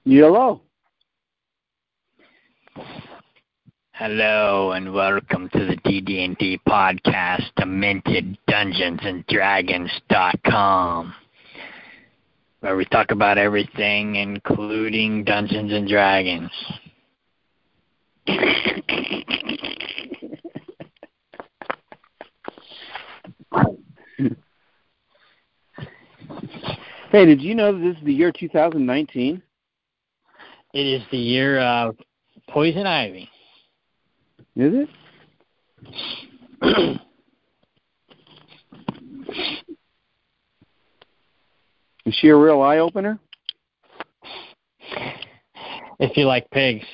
Hello. Hello and welcome to the DD&D podcast, Dimented Dungeons and Dragons.com, where we talk about everything, including Dungeons and Dragons. Hey, did you know that this is the year 2019? It is the year of Poison Ivy. Is it? Is she a real eye-opener? If you like pigs.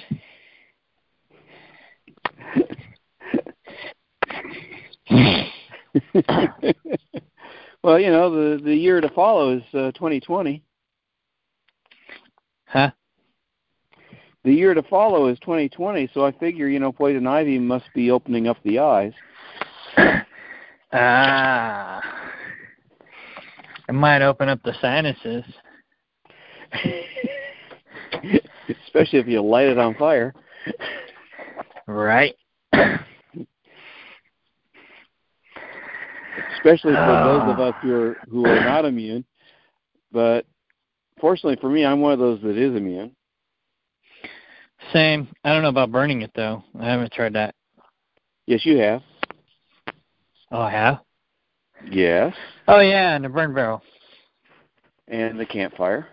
Well, you know, the year to follow is 2020. Huh? The year to follow is 2020, so I figure, you know, Poison Ivy must be opening up the eyes. It might open up the sinuses. Especially if you light it on fire. Right. Especially for those of us who are not immune. But fortunately for me, I'm one of those that is immune. Same. I don't know about burning it, though. I haven't tried that. Yes, you have. Oh, I have? Yes. Oh, yeah, and the burn barrel. And the campfire.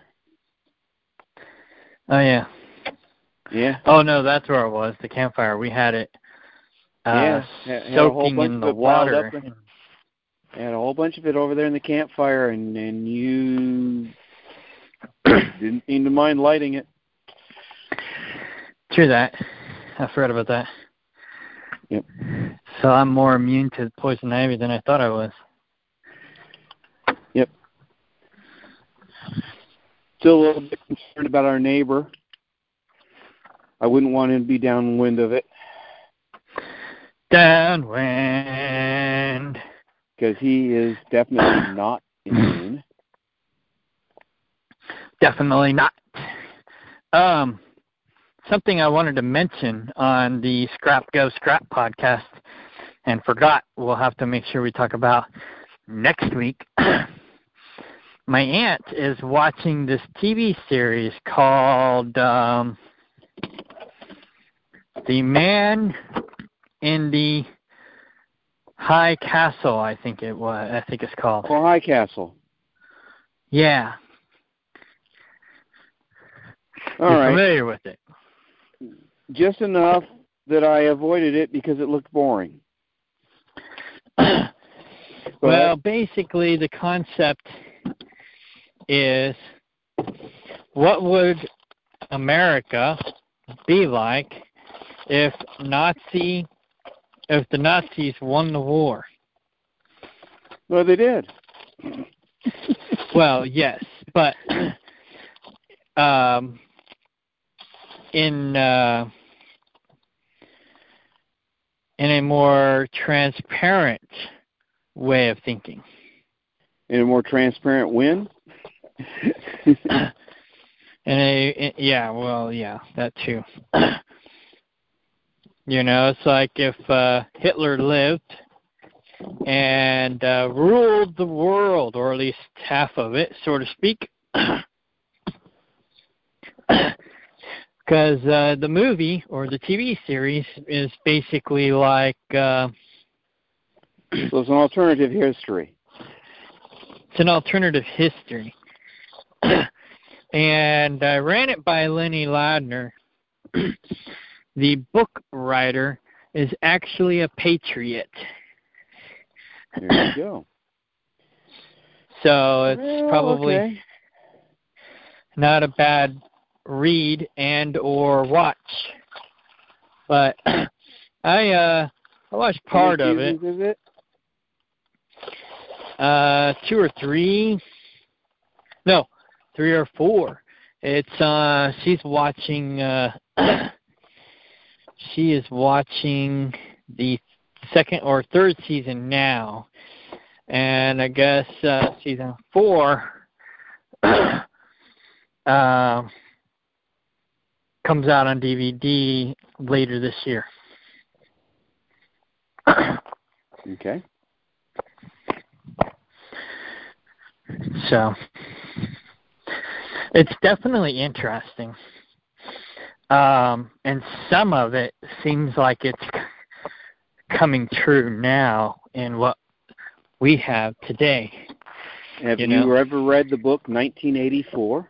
Oh, yeah. Yeah. Oh, no, that's where it was, the campfire. We had it soaking in the water. Had a whole bunch of it over there in the campfire, and you didn't seem to mind lighting it. True that. I forgot about that. Yep. So I'm more immune to poison ivy than I thought I was. Yep. Still a little bit concerned about our neighbor. I wouldn't want him to be downwind of it. Downwind. Because he is definitely not immune. Definitely not. Something I wanted to mention on the Scrap Go Scrap podcast and forgot we'll have to make sure we talk about next week. My aunt is watching this TV series called The Man in the High Castle, I think it's called. Oh, High Castle. Yeah. You're familiar with it? Just enough that I avoided it because it looked boring. Well, basically the concept is, what would America be like if the Nazis won the war? Well, they did. Well, yes, but in a more transparent way of thinking. In a more transparent win? Yeah, that too. You know, it's like if Hitler lived and ruled the world, or at least half of it, so to speak. Because the movie or the TV series is basically like... so it's an alternative history. It's an alternative history. And I ran it by Lenny Ladner. The book writer is actually a patriot. There you go. So it's probably not a bad read and or watch. But I watched part of it. Is it? 2 or 3. No, 3 or 4. It's she's watching she is watching the second or third season now. And I guess season 4 comes out on DVD later this year. Okay. So it's definitely interesting. And some of it seems like it's coming true now in what we have today. Have you ever read the book 1984?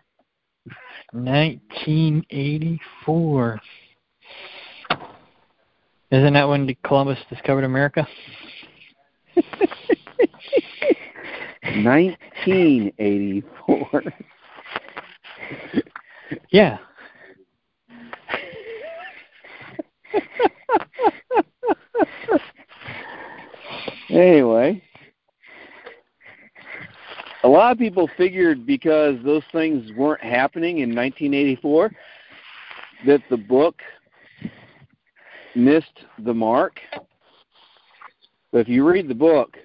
1984. Isn't that when Columbus discovered America? 1984. Yeah. Anyway, a lot of people figured because those things weren't happening in 1984 that the book missed the mark. But if you read the book,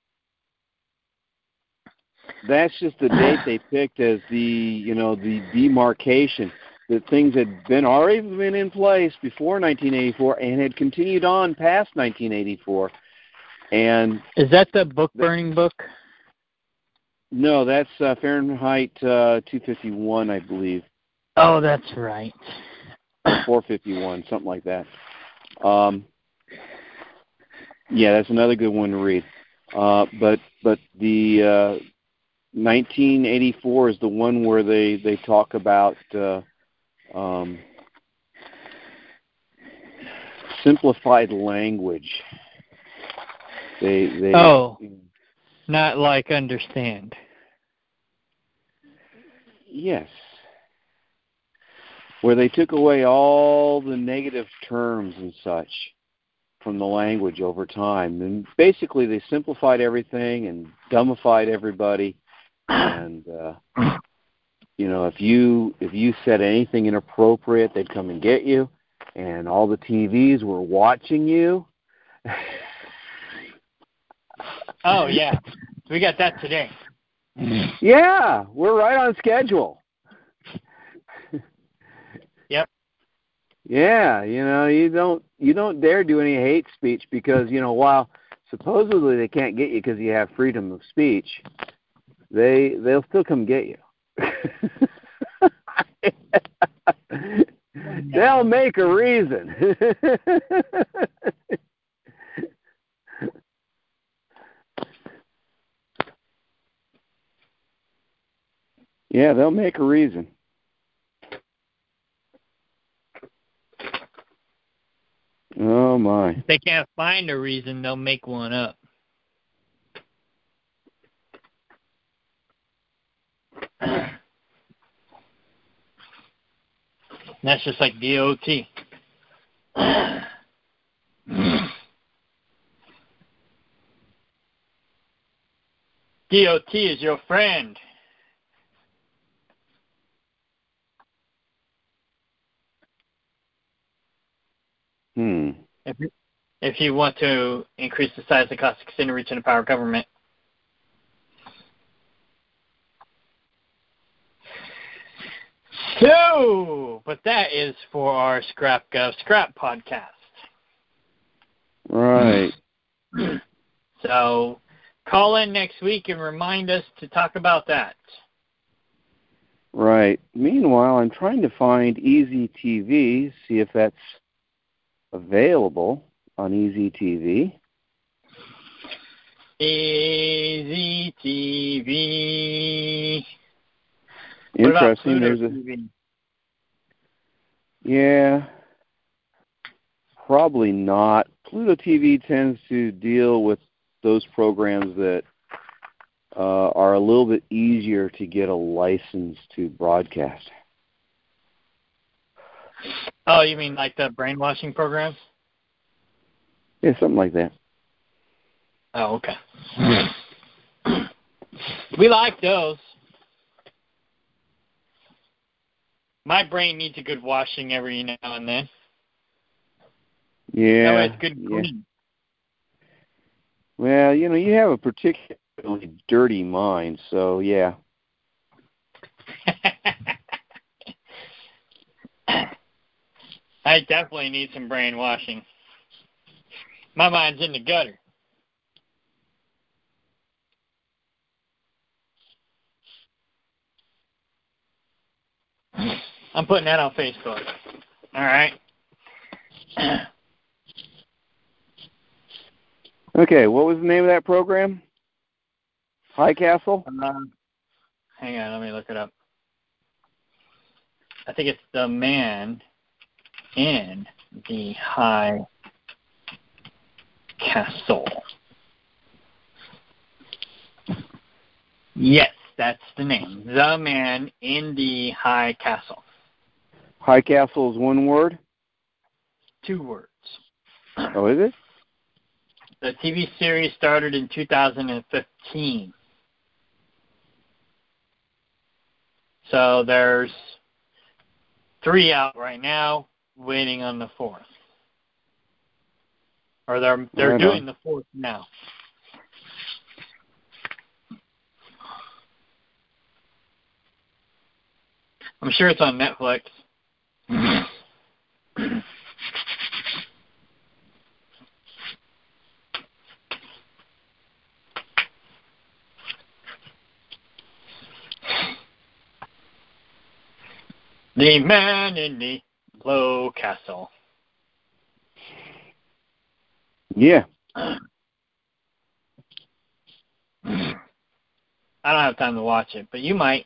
that's just the date they picked as the demarcation, that things had already been in place before 1984 and had continued on past 1984. And is that the book burning book? No, that's Fahrenheit 251, I believe. Oh, that's right. 451, something like that. Yeah, that's another good one to read. But the 1984 is the one where they talk about simplified language. They not like understand. Yes. Where they took away all the negative terms and such from the language over time. And basically they simplified everything and dumbified everybody. And, if you said anything inappropriate, they'd come and get you. And all the TVs were watching you. Oh, yeah. We got that today. Yeah, we're right on schedule. Yep. Yeah, you don't dare do any hate speech because, while supposedly they can't get you because you have freedom of speech, they'll still come get you. They'll make a reason. Yeah, they'll make a reason. Oh, my. If they can't find a reason, they'll make one up. That's just like DOT. DOT is your friend. If you want to increase the size, the cost, extend the reach, and the power of government. So, but that is for our Scrap Gov Scrap podcast. Right. So, call in next week and remind us to talk about that. Right. Meanwhile, I'm trying to find Easy TV, see if that's available on Easy TV. Easy TV. Interesting. There's TV? Yeah, probably not. Pluto TV tends to deal with those programs that are a little bit easier to get a license to broadcast. Oh, you mean like the brainwashing programs? Yeah, something like that. Oh, okay. We like those. My brain needs a good washing every now and then. Yeah. That way it's good and clean. Well, you have a particularly dirty mind, so yeah. I definitely need some brainwashing. My mind's in the gutter. I'm putting that on Facebook. All right. Okay, what was the name of that program? High Castle? Hang on, let me look it up. I think it's The Man in the High Castle. Yes, that's the name. The Man in the High Castle. High Castle is one word? 2 words. Oh, is it? The TV series started in 2015. So there's 3 out right now, waiting on the 4th. Or they're doing the 4th now. I'm sure it's on Netflix. The Man in the Low Castle. Yeah. I don't have time to watch it, but you might.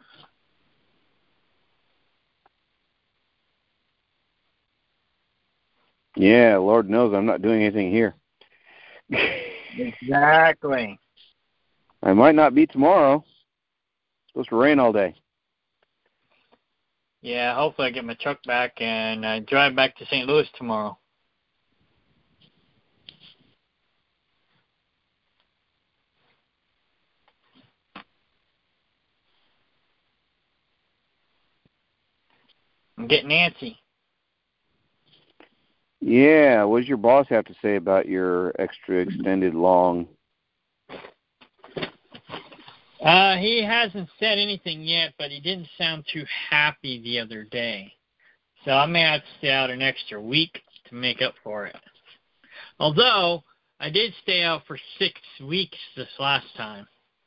Yeah, Lord knows I'm not doing anything here. Exactly. I might not be tomorrow. It's supposed to rain all day. Yeah, hopefully I get my truck back and I drive back to St. Louis tomorrow. And get Nancy. Yeah, what does your boss have to say about your extra extended long? He hasn't said anything yet, but he didn't sound too happy the other day. So I may have to stay out an extra week to make up for it. Although, I did stay out for 6 weeks this last time.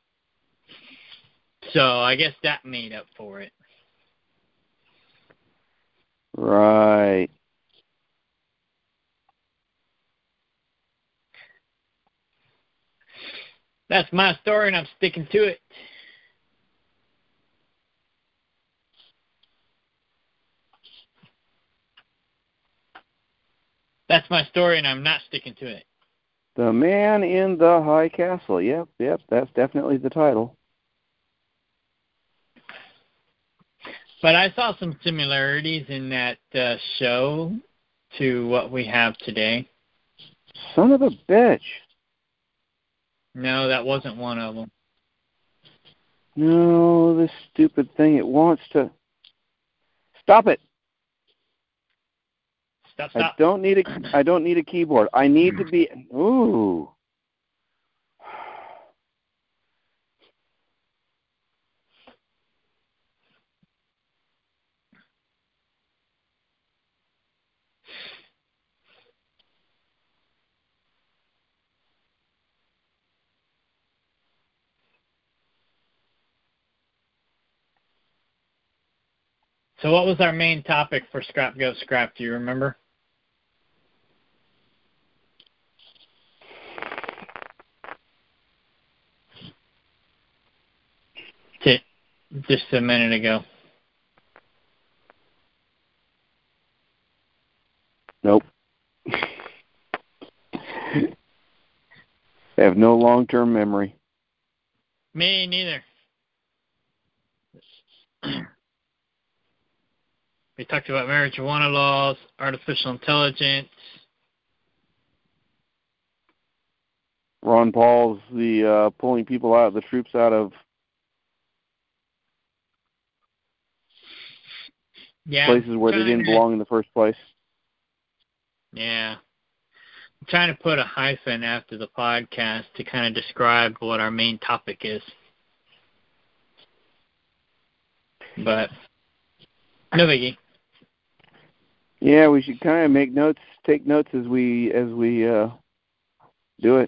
So I guess that made up for it. Right. That's my story, and I'm sticking to it. That's my story, and I'm not sticking to it. The Man in the High Castle. Yep, that's definitely the title. But I saw some similarities in that show to what we have today. Son of a bitch. No, that wasn't one of them. No, this stupid thing, it wants to... Stop it. Stop. I don't need a keyboard. I need to be... Ooh. So what was our main topic for Scrap Go Scrap? Do you remember? Just a minute ago. Nope. I have no long-term memory. Me neither. We talked about marijuana laws, artificial intelligence. Ron Paul's the pulling people out, the troops out of places where they didn't belong in the first place. Yeah. I'm trying to put a hyphen after the podcast to kind of describe what our main topic is. But no biggie. Yeah, we should kind of make notes, take notes as we do it.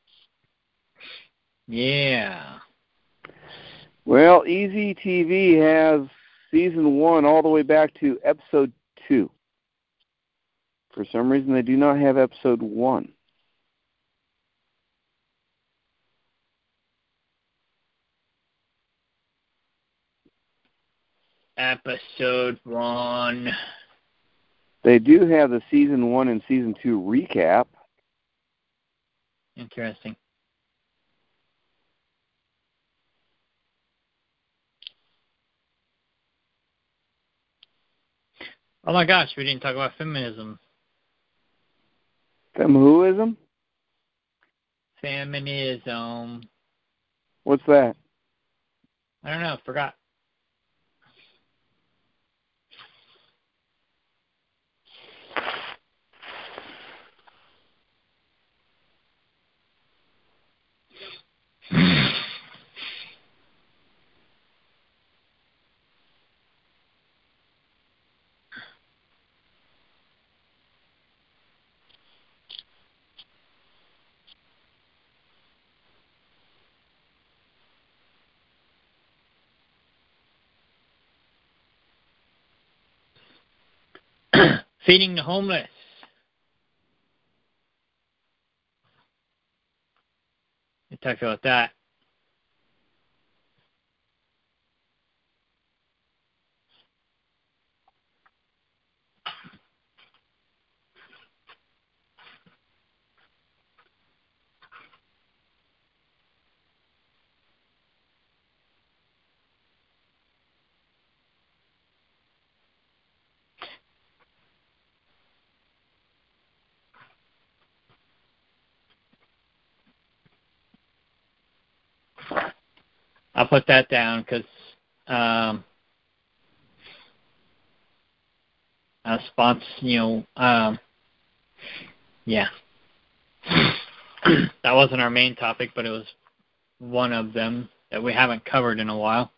Yeah. Well, Easy TV has season 1 all the way back to episode 2. For some reason, they do not have episode 1. Episode 1. They do have the season 1 and season 2 recap. Interesting. Oh my gosh, we didn't talk about feminism. Whoism? Feminism. What's that? I don't know, forgot. Feeding the homeless. We talked about that. I'll put that down because yeah. That wasn't our main topic, but it was one of them that we haven't covered in a while.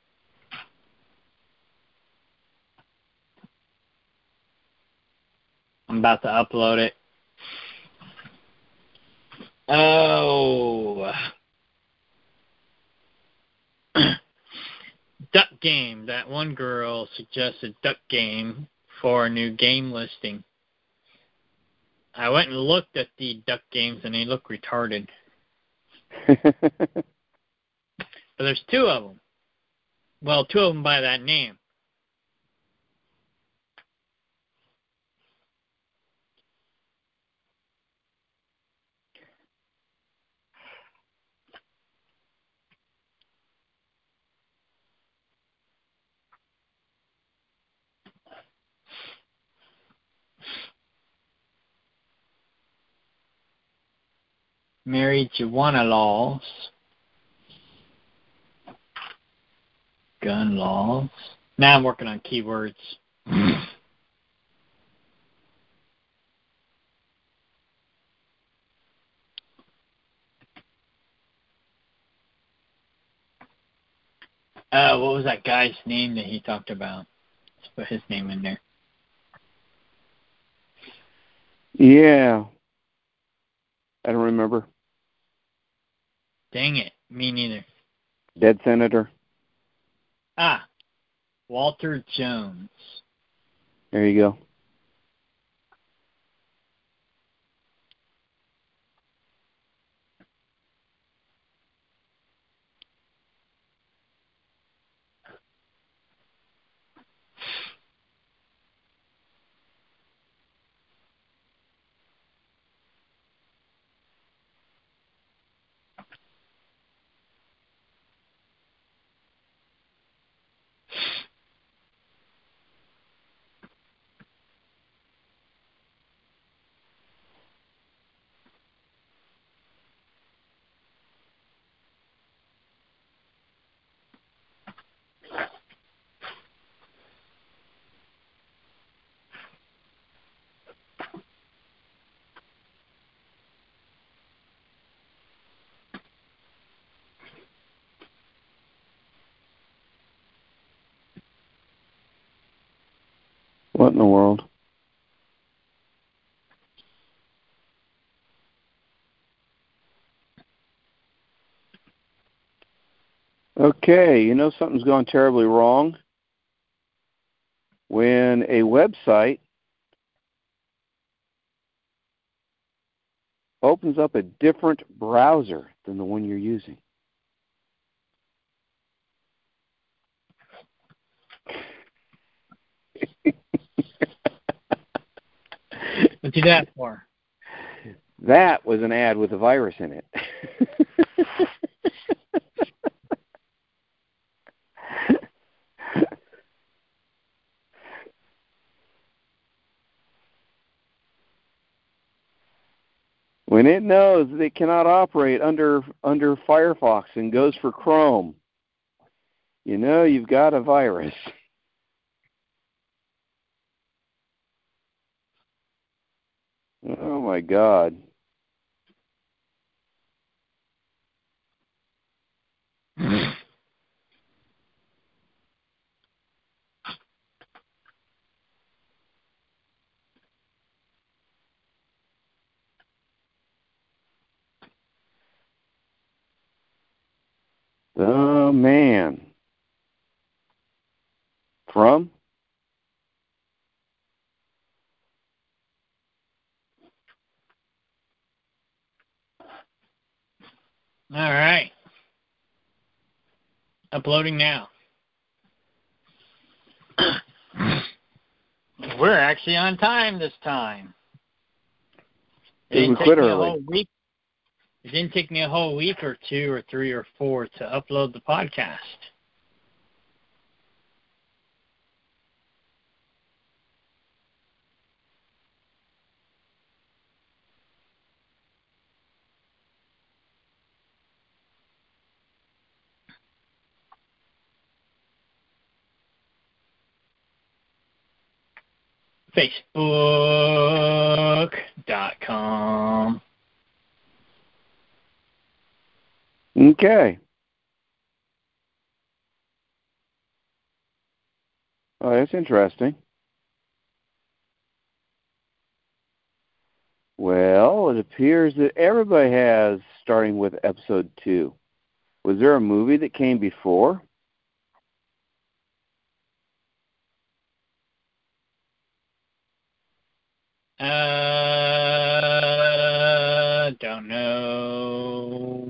I'm about to upload it. Oh. Duck Game. That one girl suggested Duck Game for a new game listing. I went and looked at the Duck Games, and they look retarded. But there's 2 of them. Well, 2 of them by that name. Marijuana laws. Gun laws. Now I'm working on keywords. What was that guy's name that he talked about? Let's put his name in there. Yeah. I don't remember. Dang it. Me neither. Dead senator. Walter Jones. There you go. What in the world? Okay, you know something's gone terribly wrong when a website opens up a different browser than the one you're using. What'd you do that for? That was an ad with a virus in it. When it knows that it cannot operate under Firefox and goes for Chrome, you know you've got a virus. Oh my God. Oh man. From? All right. Uploading now. We're actually on time this time. It didn't take me a whole week. It didn't take me a whole week or 2 or 3 or 4 to upload the podcast. Facebook.com. Okay. Oh, that's interesting. Well, it appears that everybody has, starting with episode 2. Was there a movie that came before? Don't know.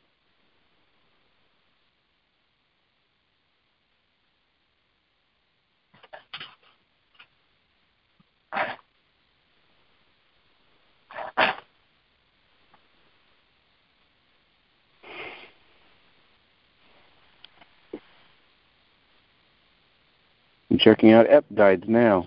I'm checking out Ep Guides now.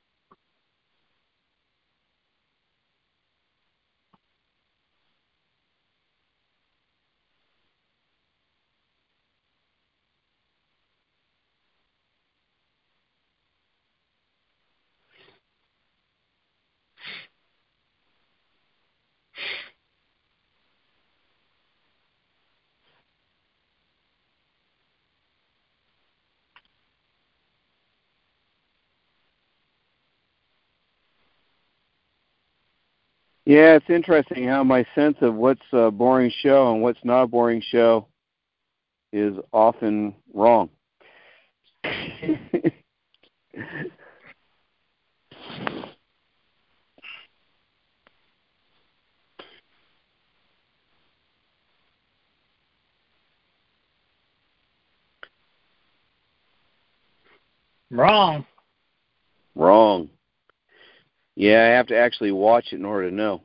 Yeah, it's interesting how my sense of what's a boring show and what's not a boring show is often wrong. Wrong. Wrong. Yeah, I have to actually watch it in order to know.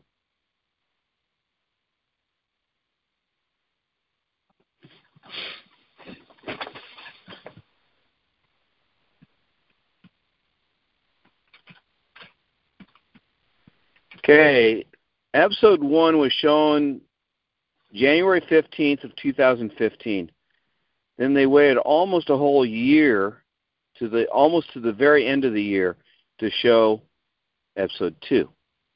Okay, episode 1 was shown January 15th of 2015. Then they waited almost a whole year almost to the very end of the year to show episode 2.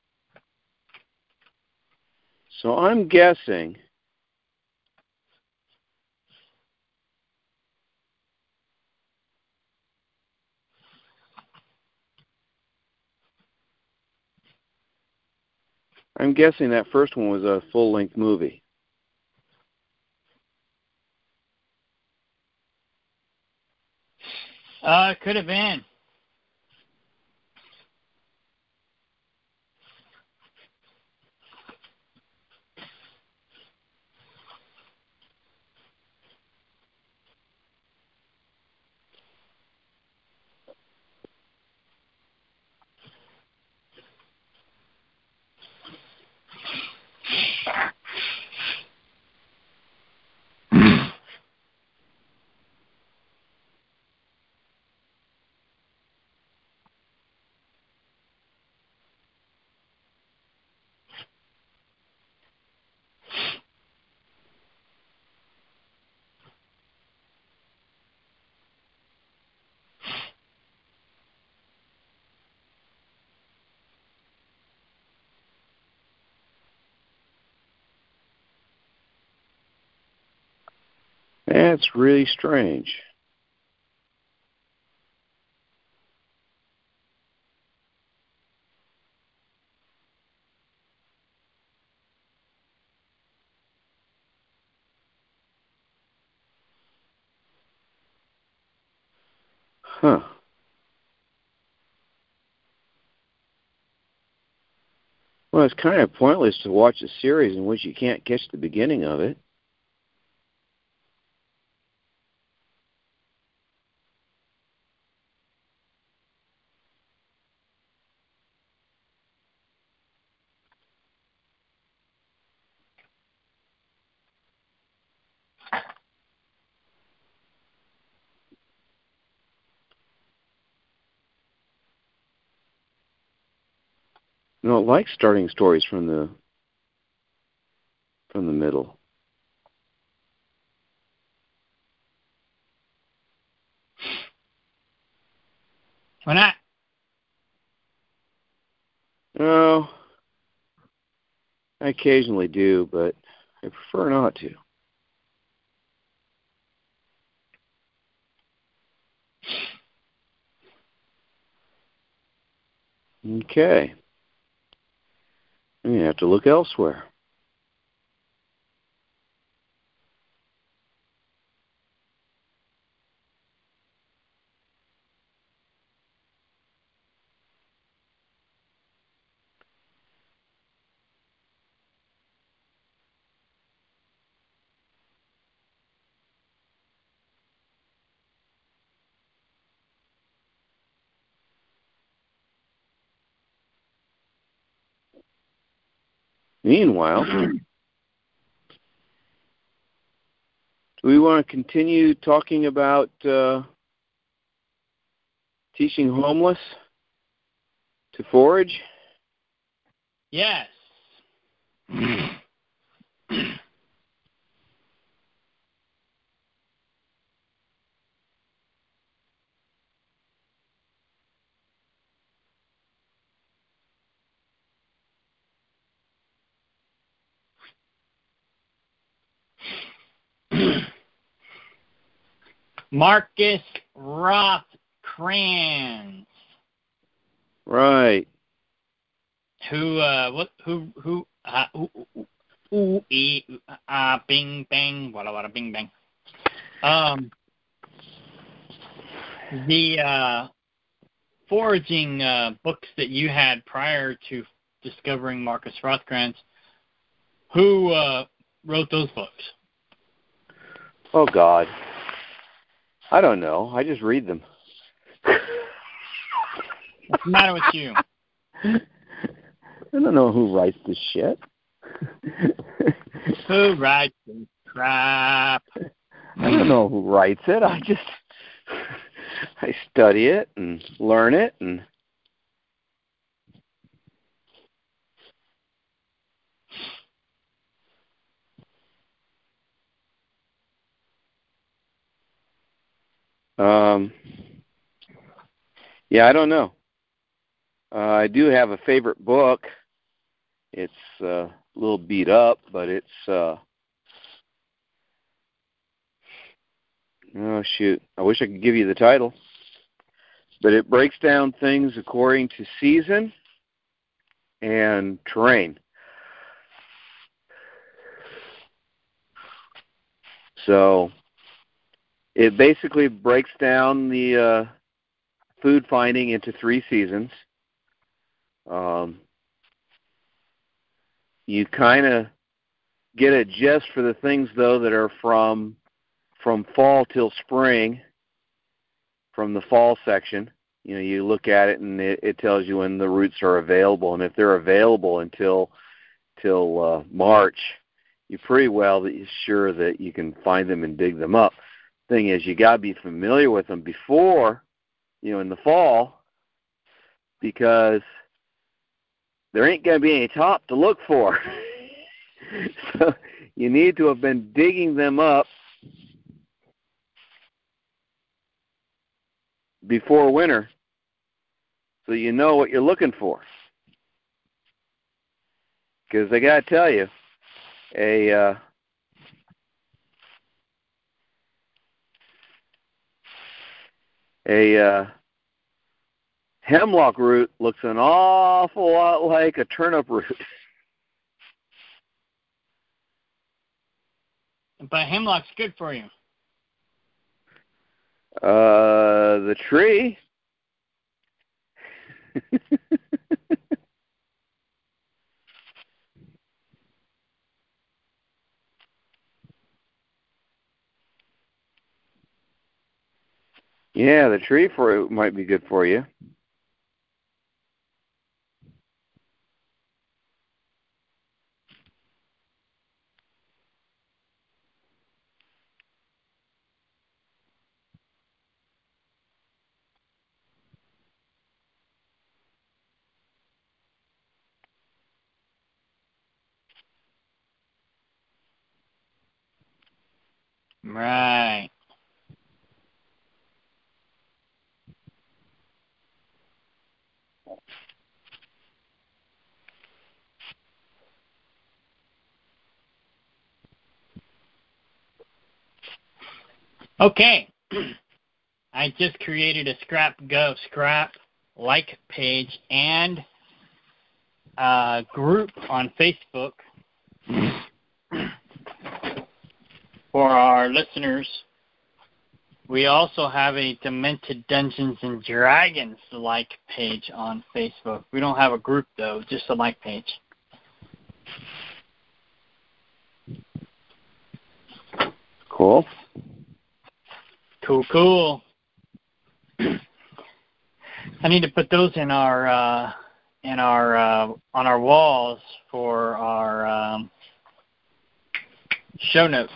So I'm guessing that first one was a full-length movie. Could have been. That's really strange. Huh. Well, it's kind of pointless to watch a series in which you can't catch the beginning of it. I don't like starting stories from the middle. Why not? Oh, I occasionally do, but I prefer not to. Okay. I'm going to have to look elsewhere. Meanwhile, do we want to continue talking about teaching homeless to forage? Yes. Marcus Rothkranz. Right. Bing bang, wada wada bing bang. The foraging books that you had prior to discovering Marcus Rothkranz, who wrote those books? Oh, God. I don't know. I just read them. What's the matter with you? I don't know who writes this shit. Who writes this crap? I don't know who writes it. I study it and learn it and yeah, I don't know. I do have a favorite book. It's a little beat up, but it's oh shoot, I wish I could give you the title. But it breaks down things according to season and terrain. So It basically breaks down the food finding into 3 seasons. You kind of get a gist for the things, though, that are from fall till spring, from the fall section. You know, you look at it and it tells you when the roots are available, and if they're available until March, you're pretty well sure that you can find them and dig them up. Thing is, you got to be familiar with them before, you know, in the fall, because there ain't going to be any top to look for. So you need to have been digging them up before winter so you know what you're looking for. Because I got to tell you, a hemlock root looks an awful lot like a turnip root. But hemlock's good for you. The tree. Yeah, the tree fruit might be good for you. Right. Okay. I just created a Scrap like page and a group on Facebook for our listeners. We also have a Demented Dungeons and Dragons like page on Facebook. We don't have a group, though, just a like page. Cool. Cool. I need to put those in our on our walls for our show notes.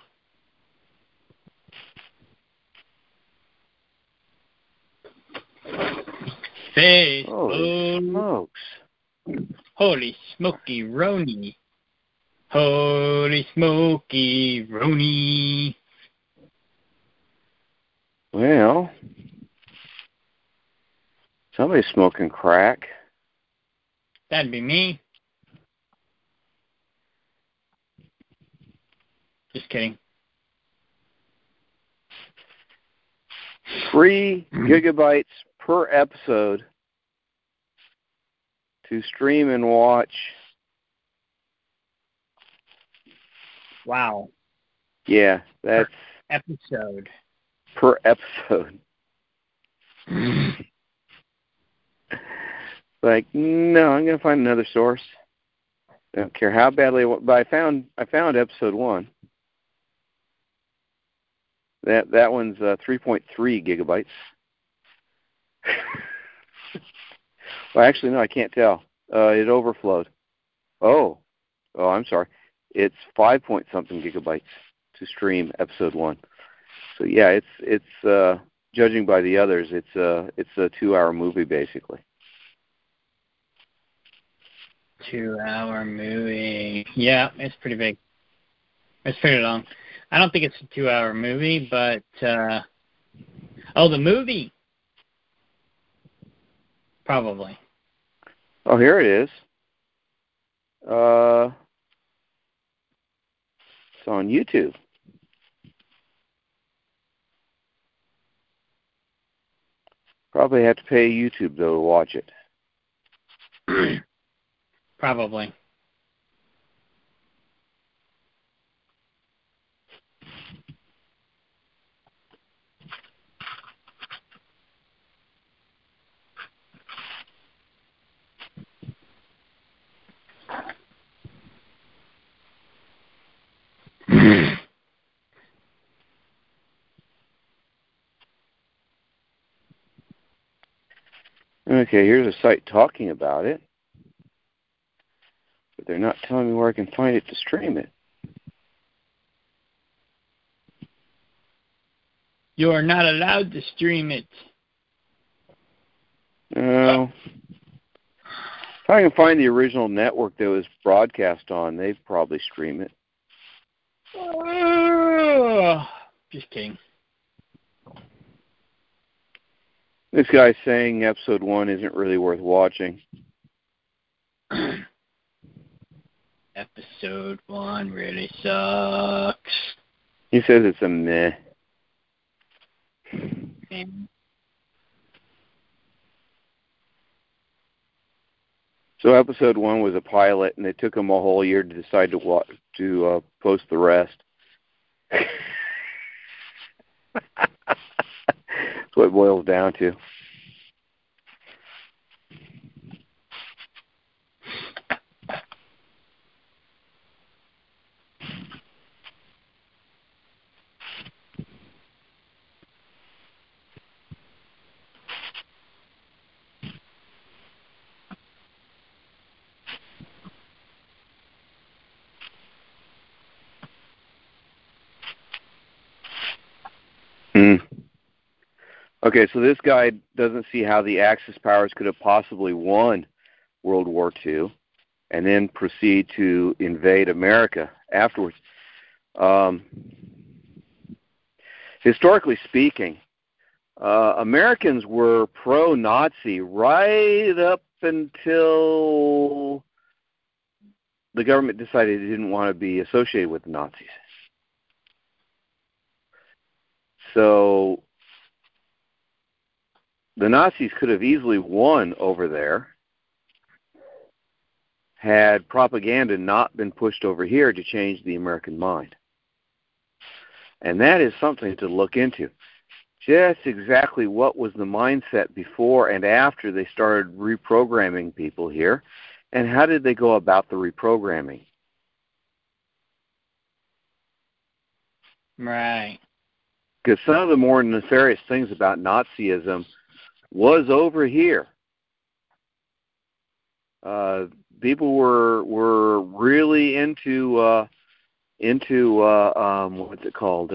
Facebook. Holy smokes. Holy smoky Roni. Holy smoky Roni. Well, somebody's smoking crack. That'd be me. Just kidding. 3 gigabytes per episode to stream and watch. Wow. Yeah, that's episode. Per episode. Like, no, I'm going to find another source. I don't care how badly. But I found episode 1. That one's 3.3 gigabytes. Well, actually, no, I can't tell. It overflowed. Oh, I'm sorry. It's 5-point-something gigabytes to stream episode 1. So yeah, it's judging by the others, it's a 2-hour movie basically. 2-hour movie. Yeah, it's pretty big. It's pretty long. I don't think it's a 2-hour movie, but the movie. Probably. Oh, here it is. It's on YouTube. Probably have to pay YouTube though to watch it. Probably. Okay, here's a site talking about it, but they're not telling me where I can find it to stream it. You are not allowed to stream it. No. If I can find the original network that was broadcast on, they'd probably stream it. Just kidding. This guy's saying episode 1 isn't really worth watching. Episode 1 really sucks. He says it's a meh. So episode 1 was a pilot, and it took them a whole year to decide to post the rest. That's what it boils down to. Okay, so this guy doesn't see how the Axis powers could have possibly won World War II and then proceed to invade America afterwards. Historically speaking, Americans were pro-Nazi right up until the government decided it didn't want to be associated with the Nazis. So the Nazis could have easily won over there had propaganda not been pushed over here to change the American mind. And that is something to look into. Just exactly what was the mindset before and after they started reprogramming people here, and how did they go about the reprogramming? Right. Because some of the more nefarious things about Nazism was over here. People were really into what's it called?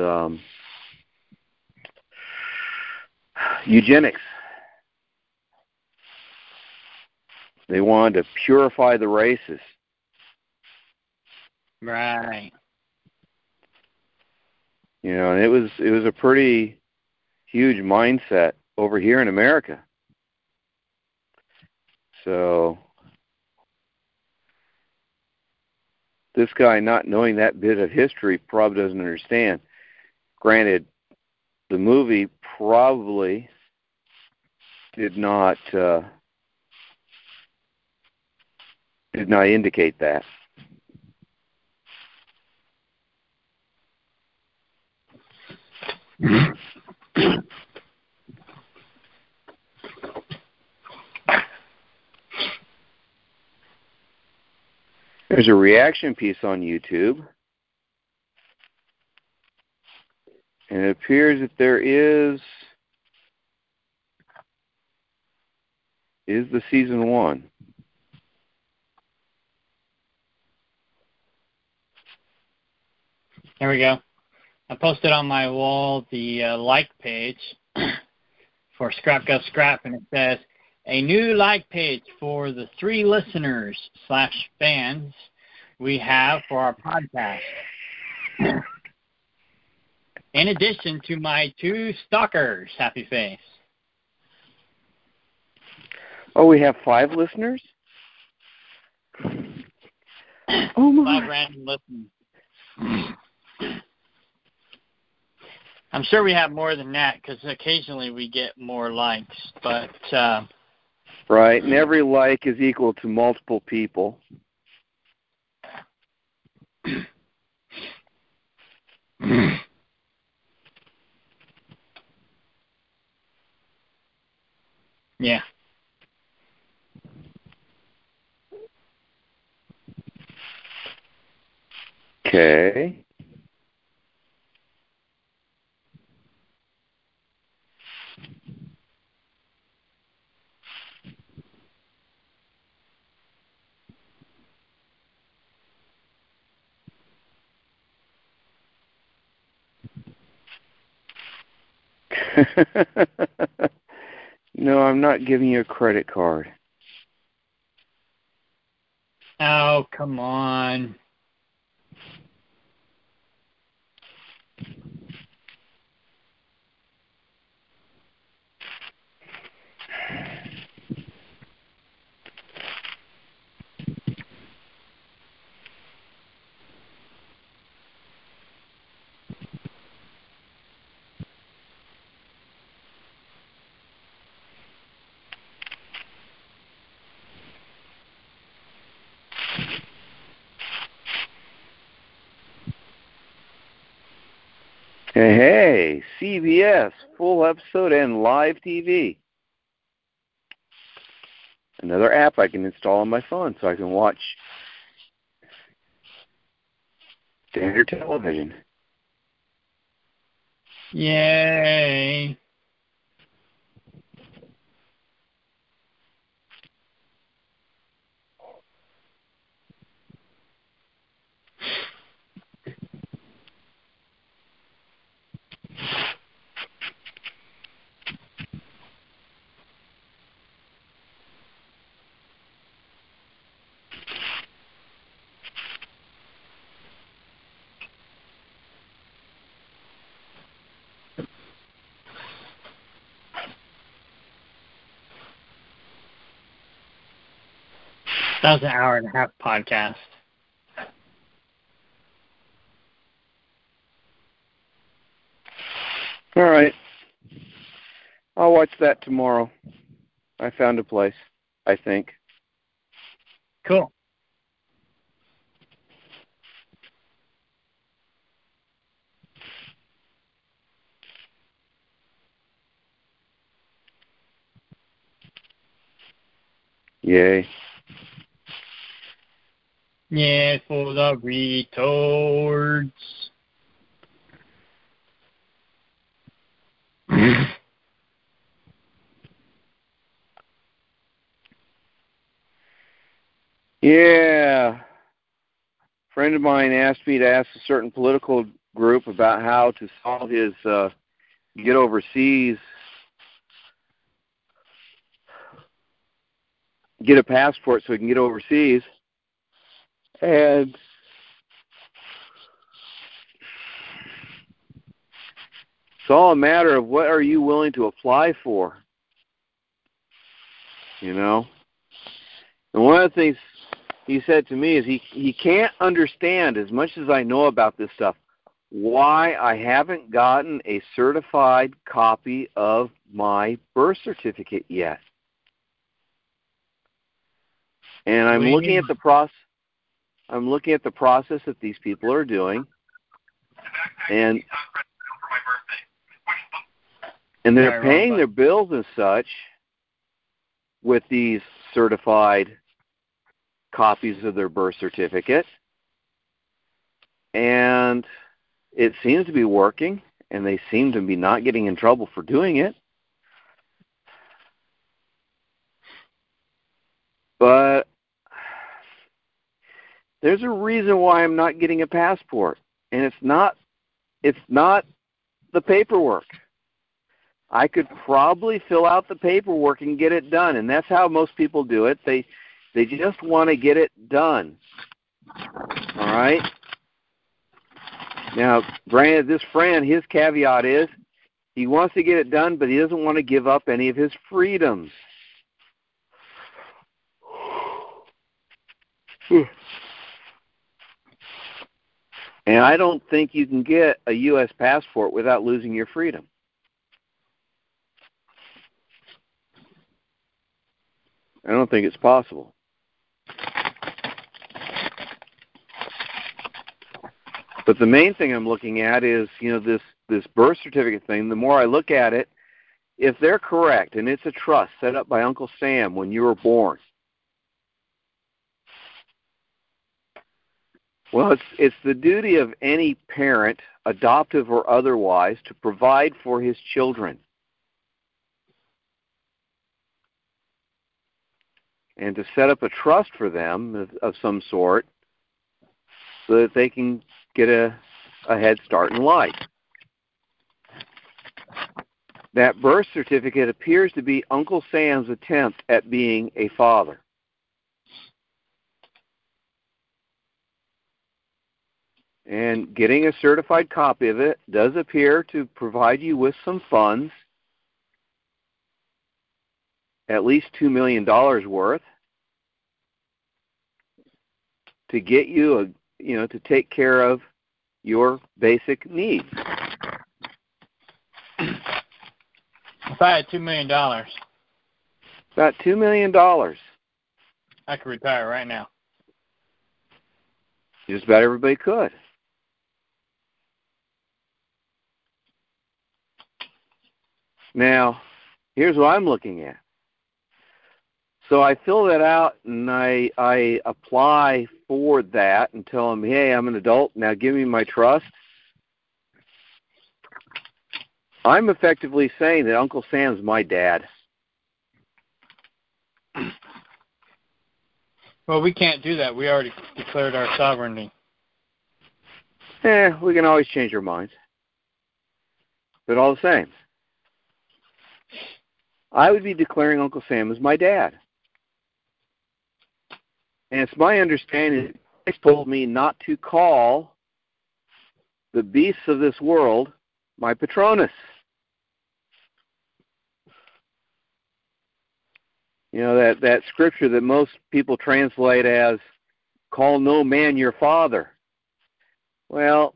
Eugenics. They wanted to purify the races. Right. You know, and it was a pretty huge mindset over here in America. So this guy, not knowing that bit of history, probably doesn't understand. Granted, the movie probably did not indicate that. There's a reaction piece on YouTube, and it appears that there is the season 1. There we go. I posted on my wall the like page for Scrap Go Scrap, and it says, a new like page for the 3 listeners / fans we have for our podcast. In addition to my 2 stalkers, happy face. Oh, we have 5 listeners? Oh my. 5 random listeners. I'm sure we have more than that because occasionally we get more likes, but right, and every like is equal to multiple people. Yeah. Okay. No, I'm not giving you a credit card. Oh, come on. Hey, CBS, full episode and live TV. Another app I can install on my phone so I can watch standard television. Yay. That was an hour and a half podcast. All right. I'll watch that tomorrow. I found a place, I think. Cool. Yay. Yeah, for the retards. Yeah. A friend of mine asked me to ask a certain political group about how to solve his get a passport so he can get overseas. And it's all a matter of what are you willing to apply for, you know? And one of the things he said to me is he can't understand, as much as I know about this stuff, why I haven't gotten a certified copy of my birth certificate yet. And I'm looking at the process that these people are doing, and they're paying their bills and such with these certified copies of their birth certificate, and it seems to be working, and they seem to be not getting in trouble for doing it. But there's a reason why I'm not getting a passport, and it's not the paperwork. I could probably fill out the paperwork and get it done, and that's how most people do it. They just want to get it done. All right? Now, granted, this friend, his caveat is he wants to get it done, but he doesn't want to give up any of his freedoms. And I don't think you can get a U.S. passport without losing your freedom. I don't think it's possible. But the main thing I'm looking at is, this birth certificate thing. The more I look at it, if they're correct, and it's a trust set up by Uncle Sam when you were born, well, it's the duty of any parent, adoptive or otherwise, to provide for his children and to set up a trust for them of some sort so that they can get a head start in life. That birth certificate appears to be Uncle Sam's attempt at being a father. And getting a certified copy of it does appear to provide you with some funds, at least $2 million worth, to get you to take care of your basic needs. If I had $2 million, about $2 million, I could retire right now. just about everybody could. Now, here's what I'm looking at. So I fill that out and I apply for that and tell them, hey, I'm an adult, now give me my trust. I'm effectively saying that Uncle Sam's my dad. Well, we can't do that. We already declared our sovereignty. We can always change our minds. But all the same, I would be declaring Uncle Sam as my dad. And it's my understanding that Christ told me not to call the beasts of this world my Patronus. You know, that scripture that most people translate as, call no man your father. Well,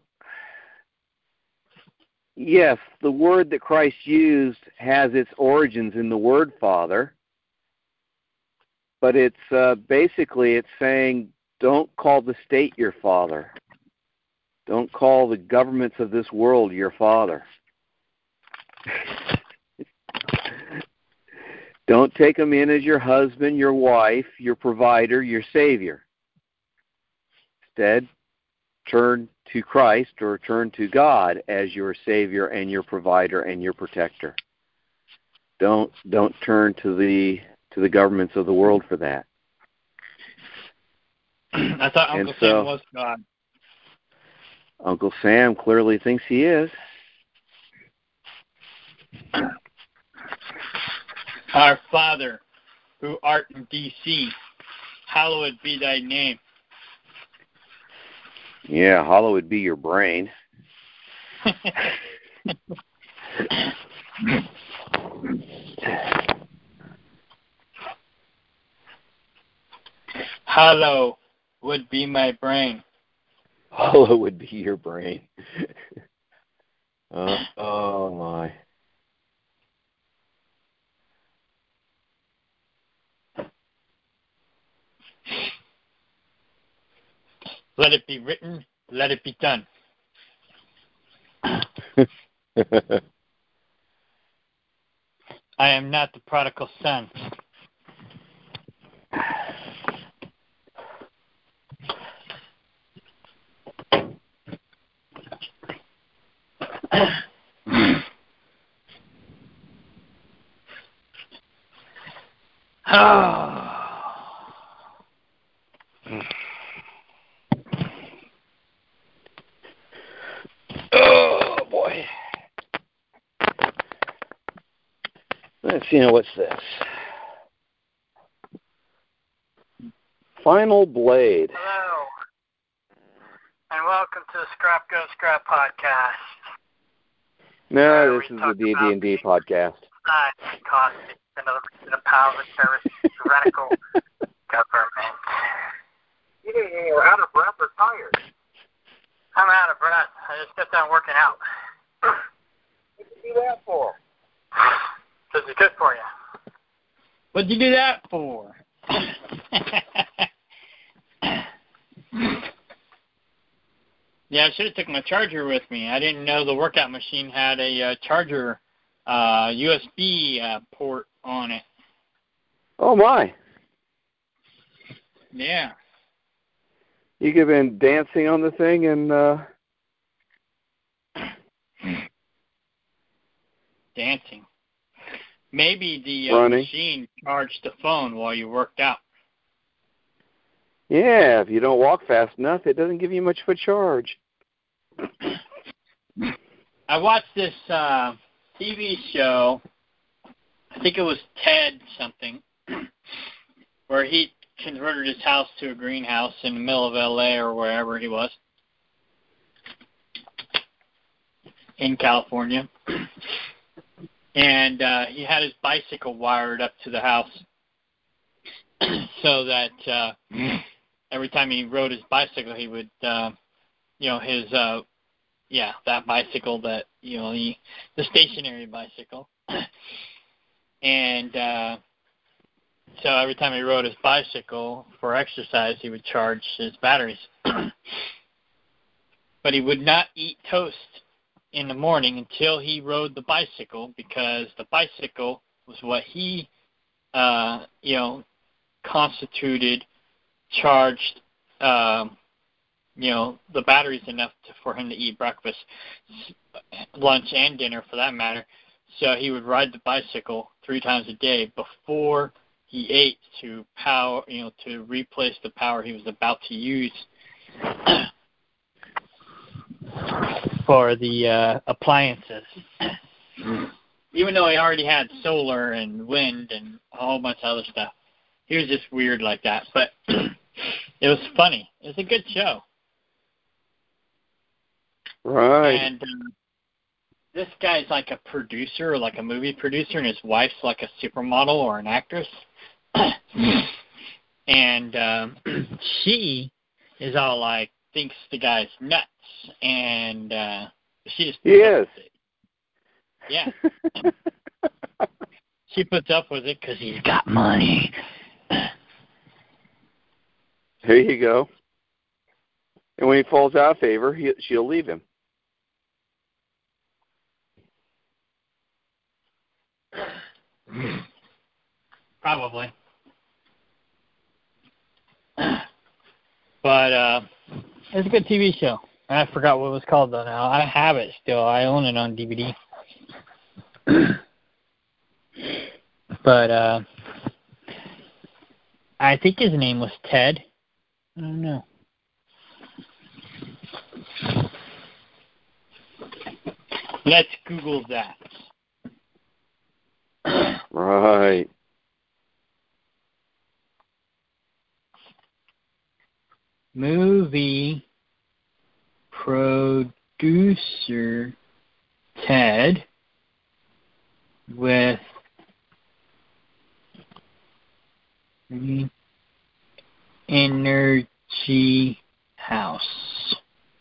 yes, the word that Christ used has its origins in the word father, but it's basically it's saying, don't call the state your father. Don't call the governments of this world your father. Don't take them in as your husband, your wife, your provider, your savior. Instead, turn to Christ or turn to God as your savior and your provider and your protector. Don't turn to the governments of the world for that. I thought Uncle Sam was God. Uncle Sam clearly thinks he is. Our Father, who art in D.C., hallowed be thy name. Yeah, hallowed be your brain. Hallowed would be my brain. Hallowed would be your brain. Oh my. Let it be written, let it be done. I am not the prodigal son. Oh boy. Let's see, what's this? Final Blade. Hello, and welcome to the Scrap Go Scrap podcast. No, this is the D&D podcast. Cost another reason of power of terrorist tyrannical government. You're out of breath or tired? I'm out of breath. I just got done working out. What did you do that for? Because it's good for you. What'd you do that for? Yeah, I should have taken my charger with me. I didn't know the workout machine had a charger USB port on it. Oh my. Yeah. You could have been dancing on the thing and dancing. Maybe the machine charged the phone while you worked out. Yeah, if you don't walk fast enough, it doesn't give you much of a charge. I watched this TV show, I think it was Ted something, where he converted his house to a greenhouse in the middle of L.A. or wherever he was in California. And he had his bicycle wired up to the house so that every time he rode his bicycle, he would, that bicycle that, the stationary bicycle. And so every time he rode his bicycle for exercise, he would charge his batteries. But he would not eat toast in the morning until he rode the bicycle, because the bicycle was what he, constituted charged, the batteries enough for him to eat breakfast, lunch, and dinner for that matter. So he would ride the bicycle 3 times a day before he ate to to replace the power he was about to use for the appliances. Even though he already had solar and wind and a whole bunch of other stuff. He was just weird like that. But it was funny. It was a good show. Right. And this guy's like a producer, like a movie producer, and his wife's like a supermodel or an actress. And she is all like, thinks the guy's nuts. And she just puts up with it. Yeah. She puts up with it because he's got money. There you go. And when he falls out of favor, she'll leave him. Probably. But it's a good TV show. I forgot what it was called though now. I have it still. I own it on DVD. But I think his name was Ted. I don't know. Let's Google that. Right. Movie producer Ted with Energy House.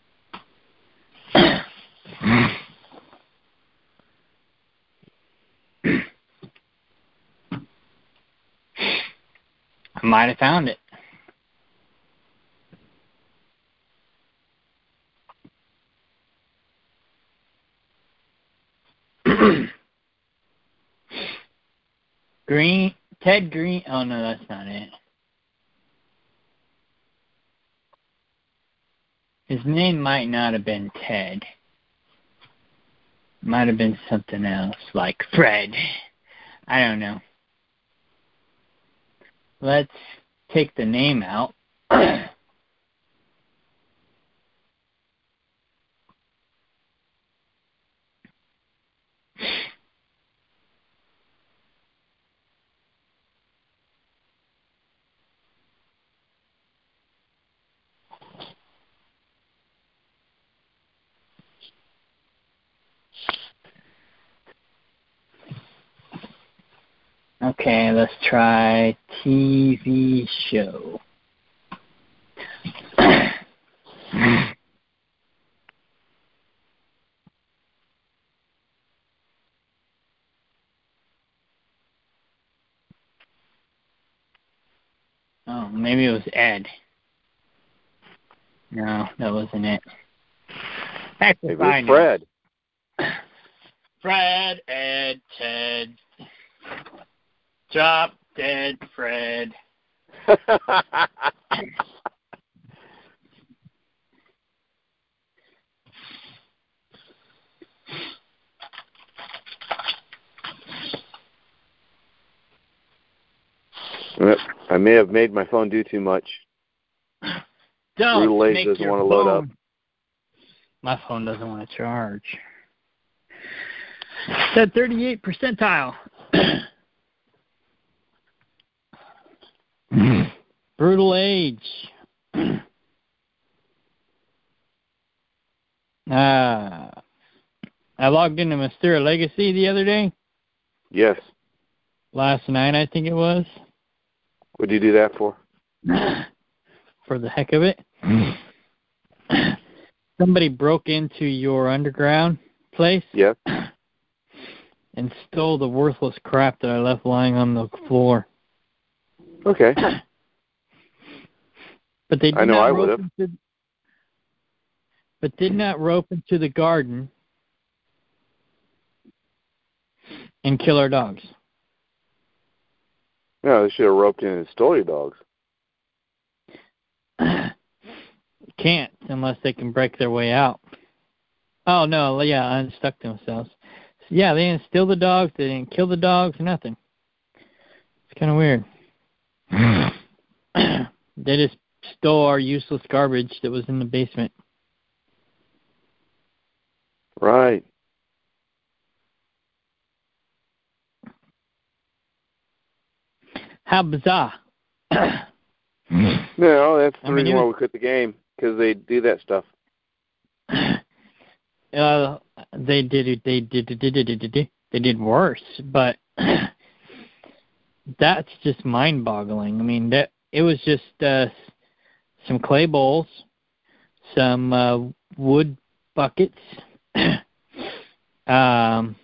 I might have found it. Ted Green. Oh no, that's not it. His name might not have been Ted. Might have been something else, like Fred. I don't know. Let's take the name out. Okay, let's try TV show. Oh, maybe it was Ed. No, that wasn't it. It was Fred. Fred, Ed, Ted. Drop Dead Fred. I may have made my phone do too much. Don't Relay make doesn't your want to phone. load up. My phone doesn't want to charge. That 38th percentile. Brutal age. I logged into Mysterious Legacy the other day. Yes. Last night, I think it was. What did you do that for? For the heck of it. Somebody broke into your underground place. Yep. And stole the worthless crap that I left lying on the floor. Okay. But they did I know not I rope would've. but did not rope into the garden and kill our dogs. No, they should have roped in and stole your dogs. Can't unless they can break their way out. Oh, no, yeah, unstuck themselves. So, yeah, they didn't steal the dogs, they didn't kill the dogs, nothing. It's kind of weird. They just stole our useless garbage that was in the basement. Right. How bizarre. No, that's the reason why we quit the game, because they do that stuff. They did worse, but that's just mind-boggling. I mean, it was just some clay bowls, some wood buckets, some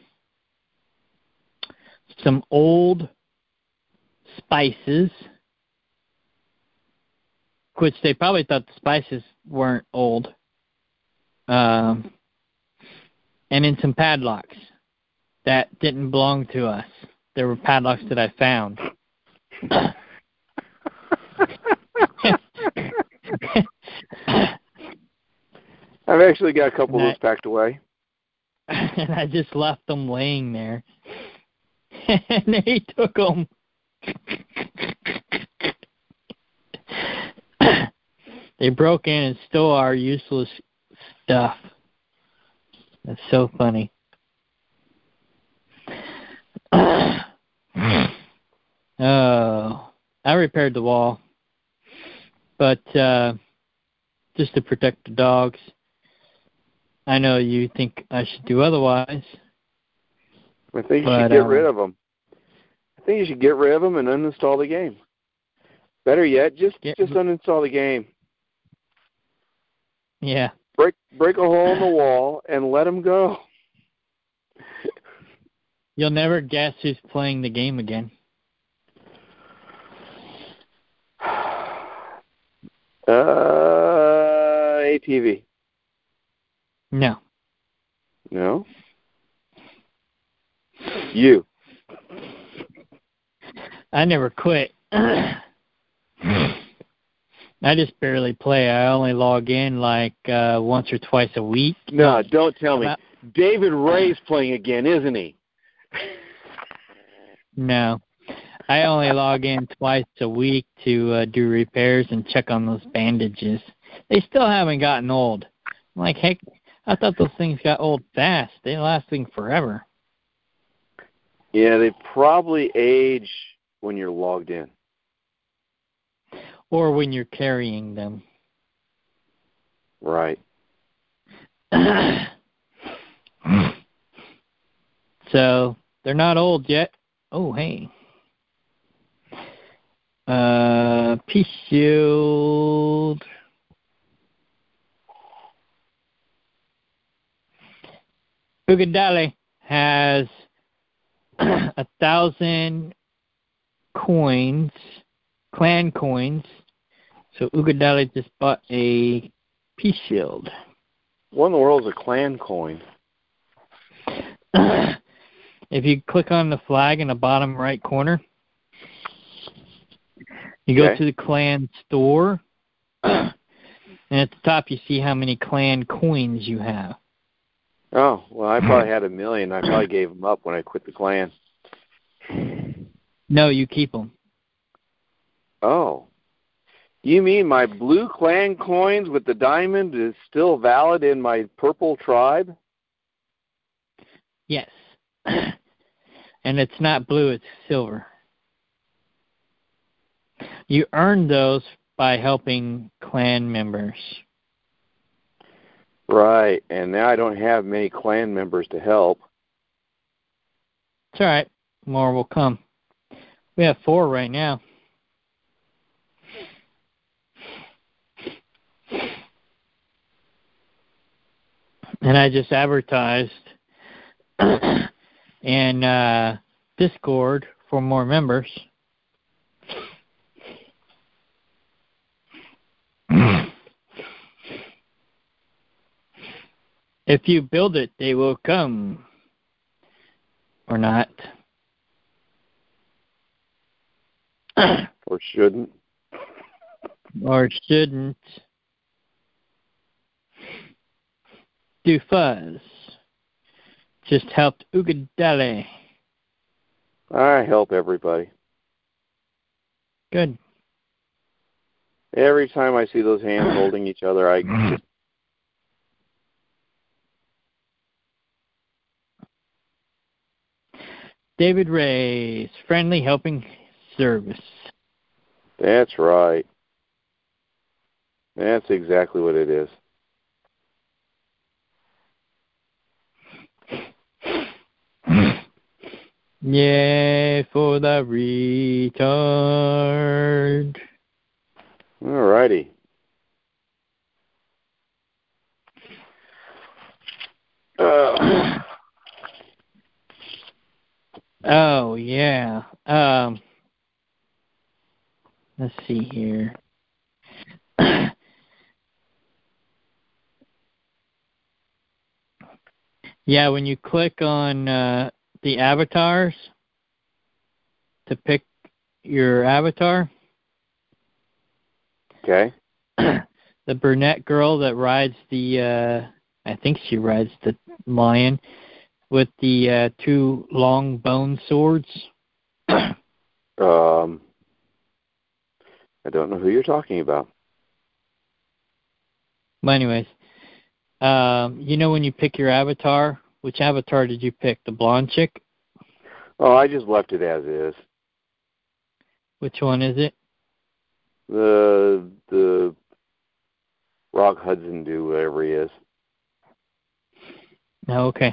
old spices, which they probably thought the spices weren't old, and then some padlocks that didn't belong to us. There were padlocks that I found. I've actually got a couple of those packed away. And I just left them laying there. And they took them. They broke in and stole our useless stuff. That's so funny. Oh, I repaired the wall, but just to protect the dogs. I know you think I should do otherwise. I think you should get rid of them. I think you should get rid of them and uninstall the game. Better yet, just uninstall the game. Yeah. Break a hole in the wall and let them go. You'll never guess who's playing the game again. ATV. No. No? You. I never quit. I just barely play. I only log in like once or twice a week. No, don't tell me. David Ray's playing again, isn't he? No. I only log in twice a week to do repairs and check on those bandages. They still haven't gotten old. I'm like, heck, I thought those things got old fast. They're lasting forever. Yeah, they probably age when you're logged in. Or when you're carrying them. Right. So, they're not old yet. Oh, hey. Peace Shield. Ugadali has 1,000 coins, clan coins. So Ugadali just bought a Peace Shield. What in the world is a clan coin? If you click on the flag in the bottom right corner, you go to the clan store, and at the top you see how many clan coins you have. Oh, well, I probably had 1 million. I probably gave them up when I quit the clan. No, you keep them. Oh. You mean my blue clan coins with the diamond is still valid in my purple tribe? Yes. And it's not blue, it's silver. You earn those by helping clan members. Right, and now I don't have many clan members to help. It's all right. More will come. We have 4 right now. And I just advertised in Discord for more members. If you build it, they will come. Or not. Or shouldn't. Or shouldn't. Do fuzz. Just helped Ugadale. I help everybody. Good. Every time I see those hands holding each other, I just... David Ray's Friendly Helping Service. That's right. That's exactly what it is. Yay for the retard. All righty. Oh, yeah. Let's see here. Yeah, when you click on the avatars to pick your avatar. Okay. The brunette girl that rides the, I think she rides the lion with the 2 long bone swords. I don't know who you're talking about. Well, anyways, you know when you pick your avatar, which avatar did you pick? The blonde chick? Oh, I just left it as is. Which one is it? The Rock Hudson do whatever he is. Oh, okay.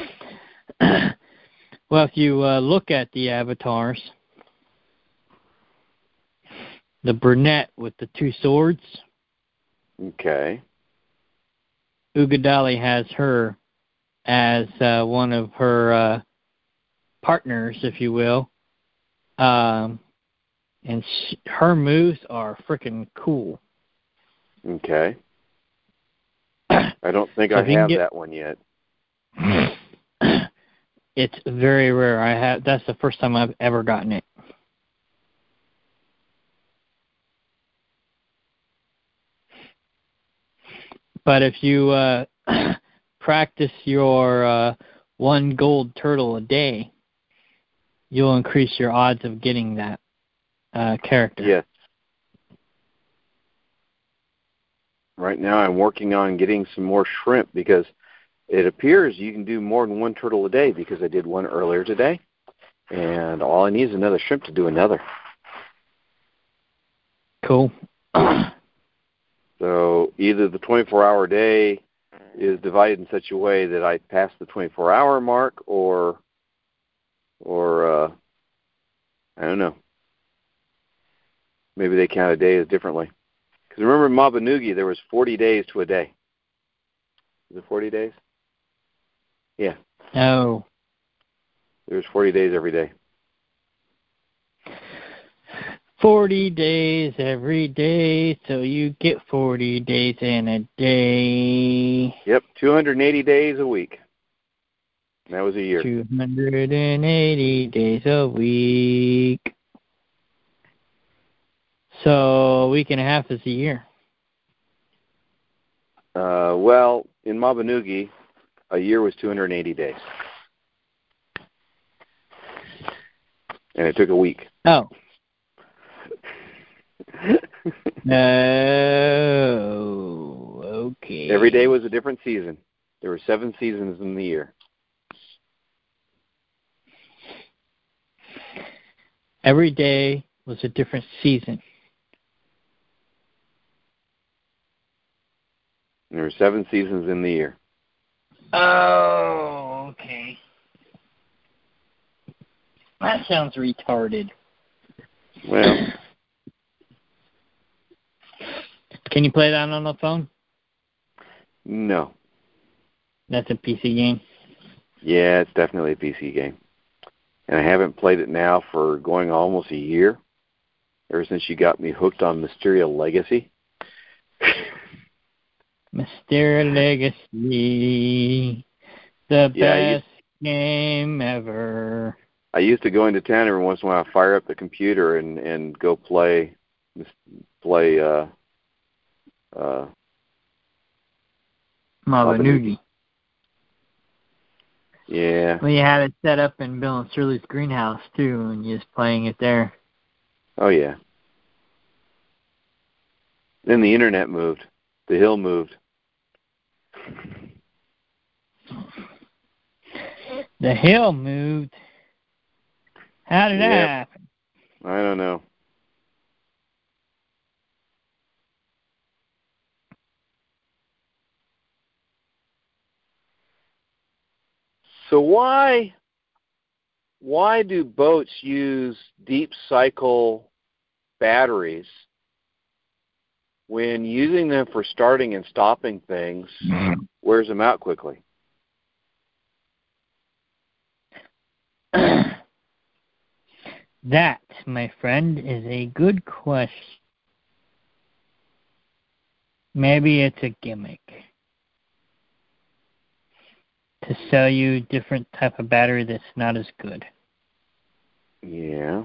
Well, if you look at the avatars, the brunette with the 2 swords. Okay. Ugadali has her as one of her partners, if you will. And her moves are freaking cool. Okay. I don't think I have that one yet. It's very rare. That's the first time I've ever gotten it. But if you practice your 1 gold turtle a day, you'll increase your odds of getting that character. Yes. Right now I'm working on getting some more shrimp because it appears you can do more than 1 turtle a day because I did 1 earlier today. And all I need is another shrimp to do another. Cool. So either the 24-hour day is divided in such a way that I pass the 24-hour mark or I don't know. Maybe they count a day as differently. Because remember in Mabanugi, there was 40 days to a day. Is it 40 days? Yeah. Oh. There's 40 days every day. 40 days every day, so you get 40 days in a day. Yep, 280 days a week. That was a year. 280 days a week. So a week and a half is a year. Well, in Mabanugi, a year was 280 days. And it took a week. Oh. No. Okay. Every day was a different season. There were 7 seasons in the year. every day was a different season. There are 7 seasons in the year. Oh, okay. That sounds retarded. Well, can you play that on the phone? no. That's a PC game? Yeah, it's definitely a PC game. And I haven't played it now for going almost a year, ever since you got me hooked on Mysteria Legacy. Mysteria Legacy, the best game ever. I used to go into town every once in a while, fire up the computer and go play Mabanugi. Yeah. Well, you had it set up in Bill and Shirley's greenhouse, too, and you're just playing it there. Oh, yeah. Then the internet moved. The hill moved. The hill moved? How did that happen? I don't know. So why do boats use deep cycle batteries when using them for starting and stopping things wears them out quickly? That, my friend, is a good question. Maybe it's a gimmick to sell you different type of battery that's not as good. Yeah.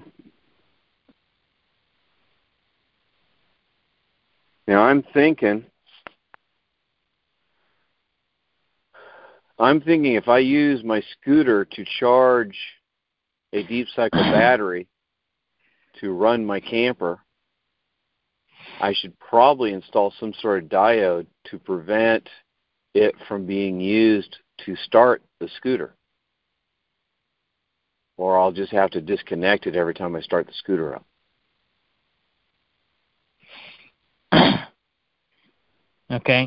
Now I'm thinking if I use my scooter to charge a deep cycle battery to run my camper, I should probably install some sort of diode to prevent it from being used to start the scooter. Or I'll just have to disconnect it every time I start the scooter up. Okay.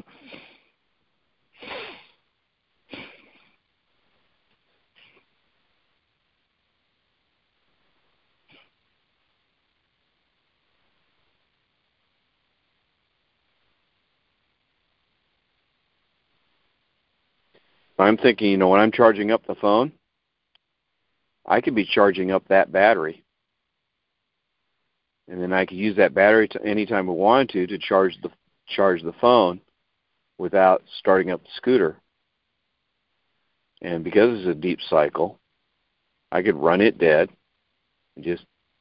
I'm thinking, when I'm charging up the phone, I could be charging up that battery. And then I could use that battery anytime I wanted to charge the phone without starting up the scooter. And because it's a deep cycle, I could run it dead and just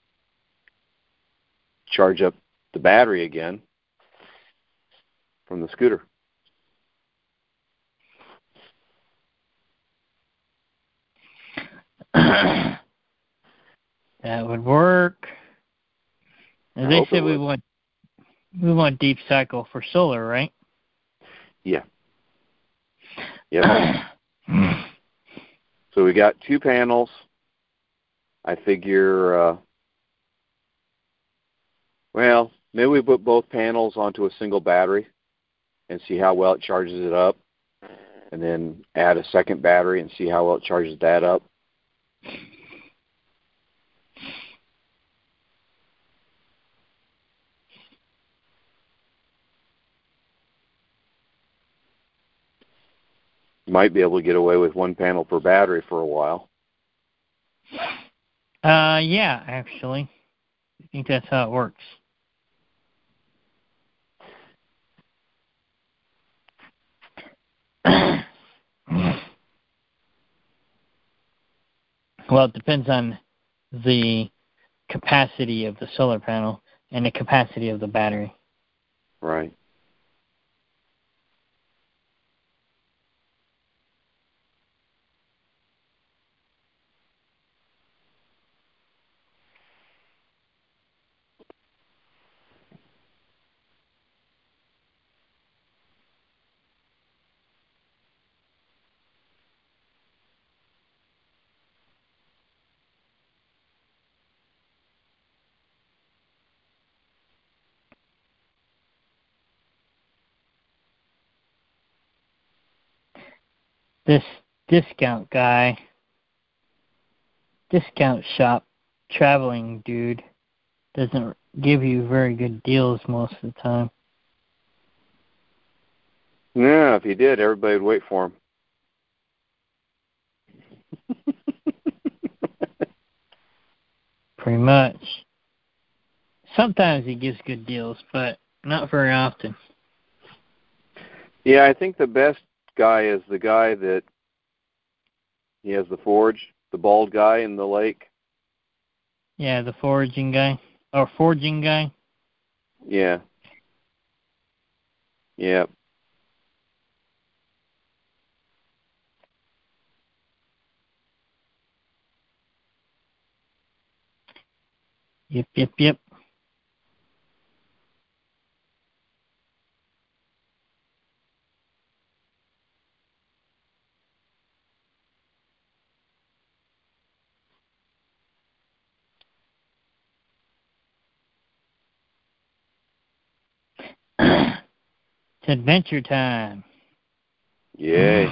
charge up the battery again from the scooter. That would work. As they said, we want deep cycle for solar, right? Yeah. Yep. So we got 2 panels. I figure, maybe we put both panels onto a single battery and see how well it charges it up, and then add a second battery and see how well it charges that up. Might be able to get away with 1 panel per battery for a while. Yeah, actually. I think that's how it works. Well, it depends on the capacity of the solar panel and the capacity of the battery. Right. This discount shop traveling dude doesn't give you very good deals most of the time. Yeah, if he did, everybody would wait for him. Pretty much. Sometimes he gives good deals, but not very often. Yeah, I think the best guy is the guy that he has the forge, the bald guy in the lake. Yeah, the forging guy. Or forging guy. Yeah. Yeah. Yep. It's adventure time. Yay.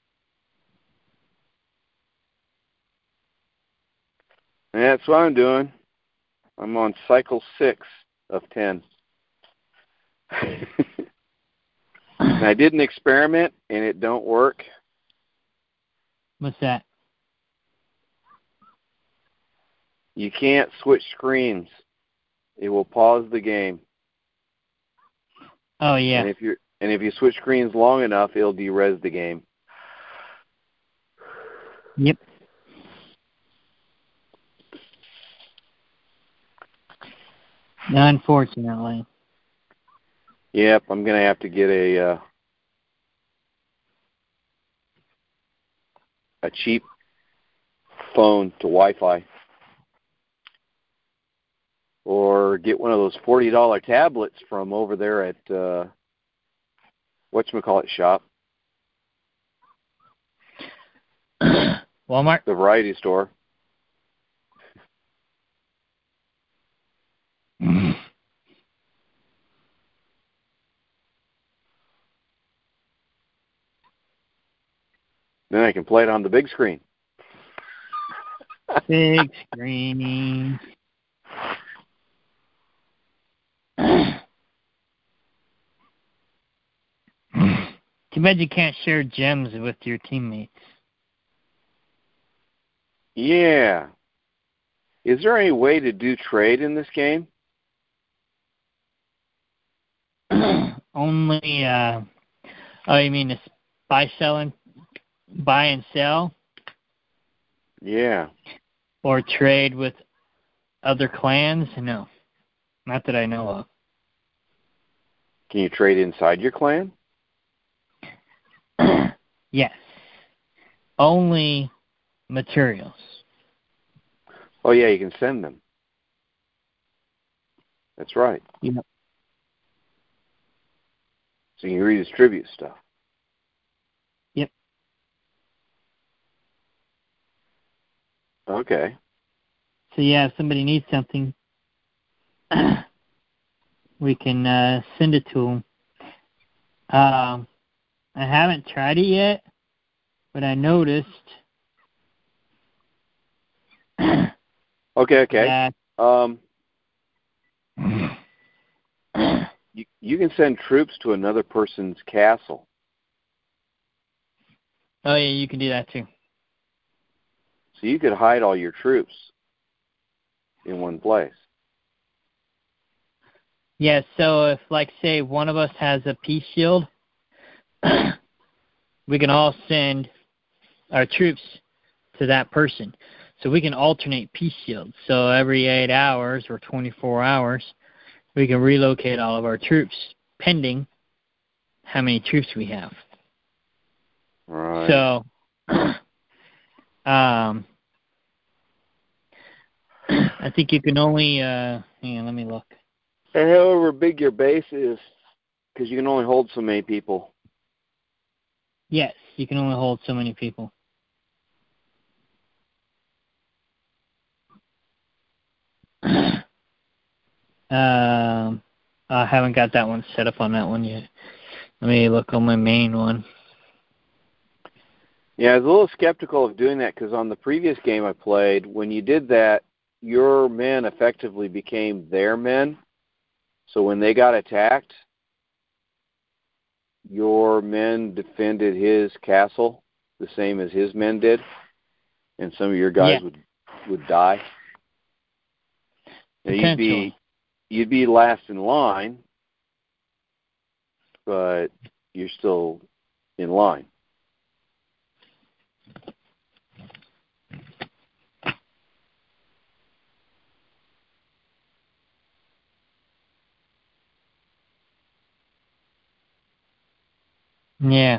That's what I'm doing. I'm on cycle 6 of 10. And I did an experiment, and it don't work. What's that? You can't switch screens. It will pause the game. Oh, yeah. And if you switch screens long enough, it'll derez the game. Yep. Unfortunately. Yep, I'm going to have to get a cheap phone to Wi-Fi. Or get one of those $40 tablets from over there at whatchamacallit shop. Walmart? The variety store. Then I can play it on the big screen. Big screen. Too bad you can't share gems with your teammates. Yeah. Is there any way to do trade in this game? Only, you mean to buy and sell? Yeah. Or trade with other clans? No. Not that I know of. Can you trade inside your clan? Yes. Only materials. Oh, yeah, you can send them. That's right. Yep. So you can redistribute stuff. Yep. Okay. So, yeah, if somebody needs something, we can send it to them. I haven't tried it yet, but I noticed Okay. that You can send troops to another person's castle. oh yeah, you can do that too. So you could hide all your troops in one place. Yeah, so if, like, say, one of us has a peace shield, we can all send our troops to that person. So we can alternate peace shields. So every 8 hours or 24 hours, we can relocate all of our troops, pending how many troops we have. Right. So, I think you can only, hang on, let me look. And however big your base is, because you can only hold so many people. Yes, you can only hold so many people. I haven't got that one set up on that one yet. Let me look on my main one. Yeah, I was a little skeptical of doing that because on the previous game I played, when you did that, your men effectively became their men. So when they got attacked, your men defended his castle the same as his men did, and some of your guys would die. Now, you'd be last in line, but you're still in line. Yeah.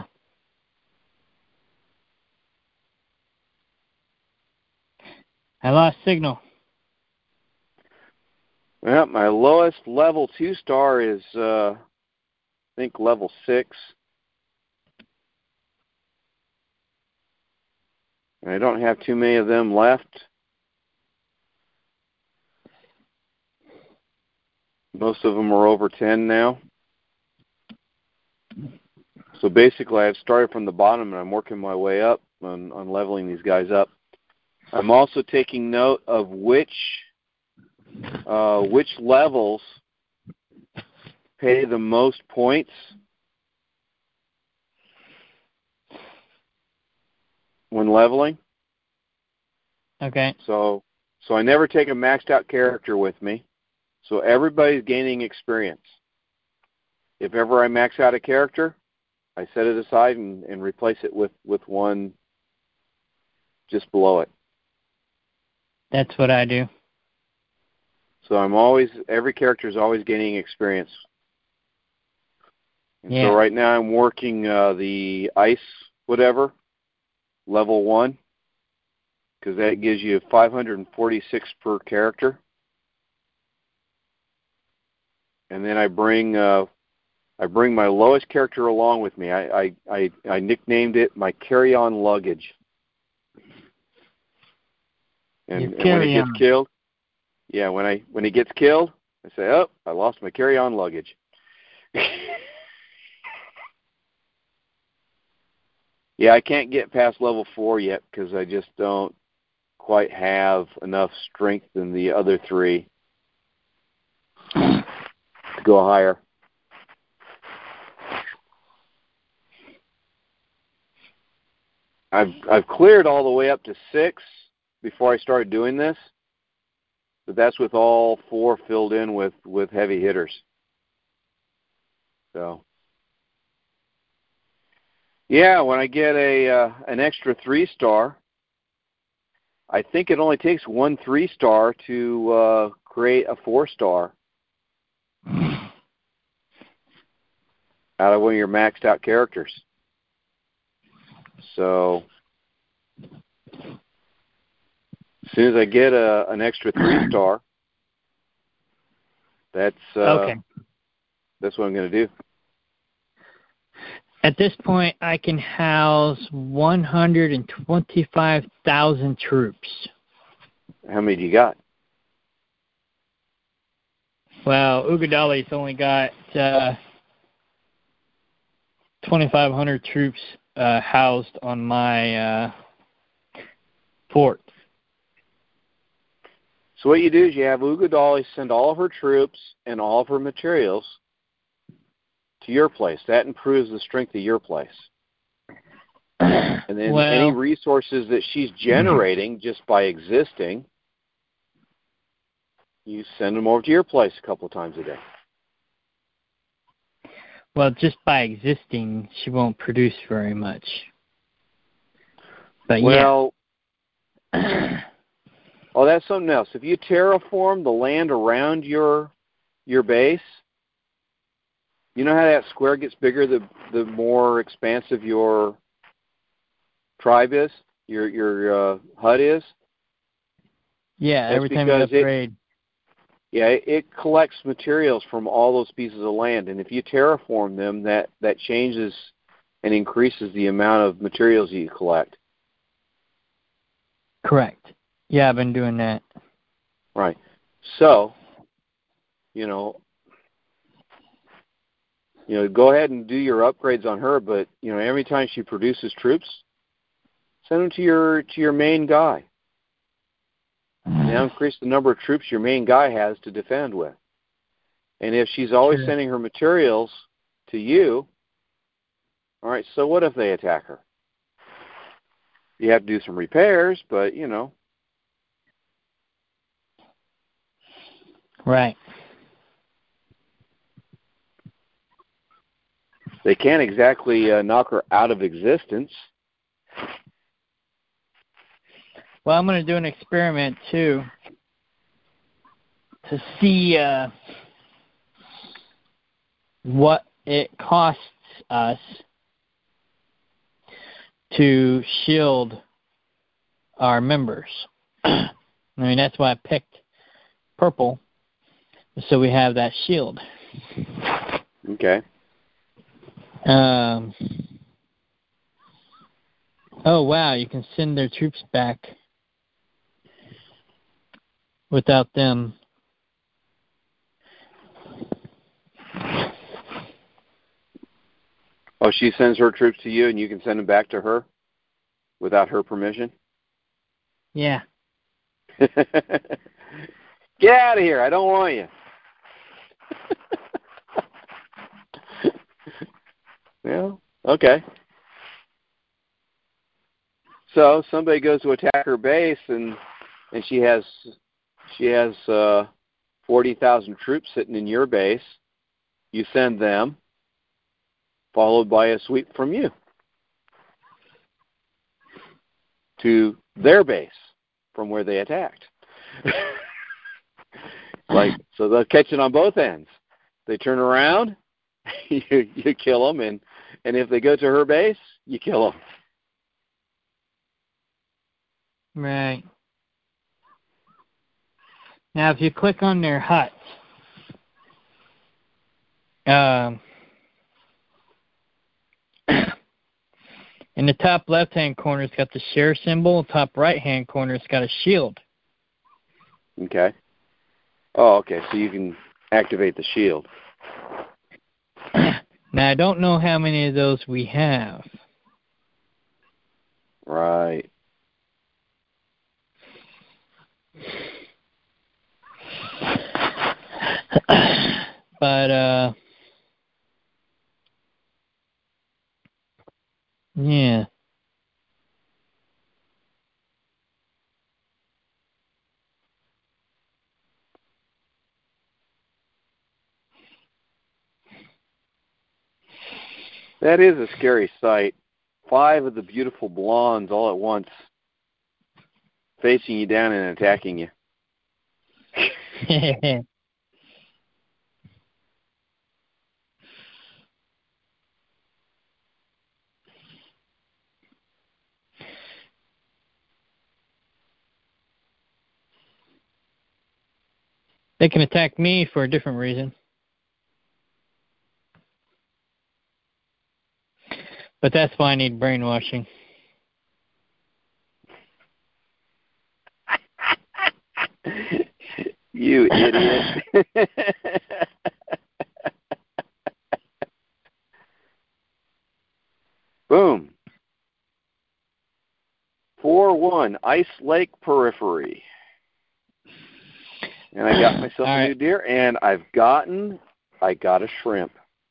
I lost signal. Well, my lowest level 2-star is, I think, level 6. And I don't have too many of them left. Most of them are over 10 now. So basically, I've started from the bottom, and I'm working my way up on leveling these guys up. I'm also taking note of which levels pay the most points when leveling. Okay. So I never take a maxed out character with me. So everybody's gaining experience. If ever I max out a character, I set it aside and replace it with one just below it. That's what I do. So every character is always gaining experience. And yeah. So right now I'm working the ice whatever, level 1, because that gives you 546 per character. And then I bring my lowest character along with me. I nicknamed it my carry-on luggage. And when he gets killed, when he gets killed, I say, "Oh, I lost my carry-on luggage." Yeah, I can't get past level 4 yet because I just don't quite have enough strength in the other 3 to go higher. I've cleared all the way up to 6 before I started doing this, but that's with all 4 filled in with heavy hitters. So, yeah, when I get an extra 3-star, I think it only takes 1 3-star to create a 4-star out of one of your maxed out characters. So as soon as I get an extra 3-star, that's what I'm going to do. At this point, I can house 125,000 troops. How many do you got? Well, Ugadali's only got 2,500 troops housed on my fort. So what you do is you have Ugadali send all of her troops and all of her materials to your place. That improves the strength of your place. And then any resources that she's generating just by existing, you send them over to your place a couple of times a day. Well, just by existing, she won't produce very much. But well, that's something else. If you terraform the land around your base, you know how that square gets bigger the more expansive your tribe is, your HUD is? Yeah, every time you upgrade. It collects materials from all those pieces of land, and if you terraform them, that changes and increases the amount of materials you collect. Correct. Yeah, I've been doing that. Right. So, go ahead and do your upgrades on her, but, every time she produces troops, Send them to your main guy. Now increase the number of troops your main guy has to defend with. And if she's always sending her materials to you, all right, so what if they attack her? You have to do some repairs, but, you know. Right. They can't exactly knock her out of existence. Well, I'm going to do an experiment, too, to see what it costs us to shield our members. I mean, that's why I picked purple, so we have that shield. Okay. Oh, wow, you can send their troops back without them. Oh, she sends her troops to you and you can send them back to her without her permission? Yeah. Get out of here. I don't want you. Yeah, okay. So somebody goes to attack her base and she has 40,000 troops sitting in your base. You send them, followed by a sweep from you to their base from where they attacked. So they'll catch it on both ends. They turn around, you kill them, and if they go to her base, you kill them. Right. Now, if you click on their huts, in the top left-hand corner, it's got the share symbol. Top right-hand corner, it's got a shield. Okay. Oh, okay. So you can activate the shield. Now, I don't know how many of those we have. Right. But, yeah. That is a scary sight. 5 of the beautiful blondes all at once facing you down and attacking you. They can attack me for a different reason. But that's why I need brainwashing. You idiot. Boom. 4-1, Ice Lake Periphery. And I got myself a new deer, and I got a shrimp.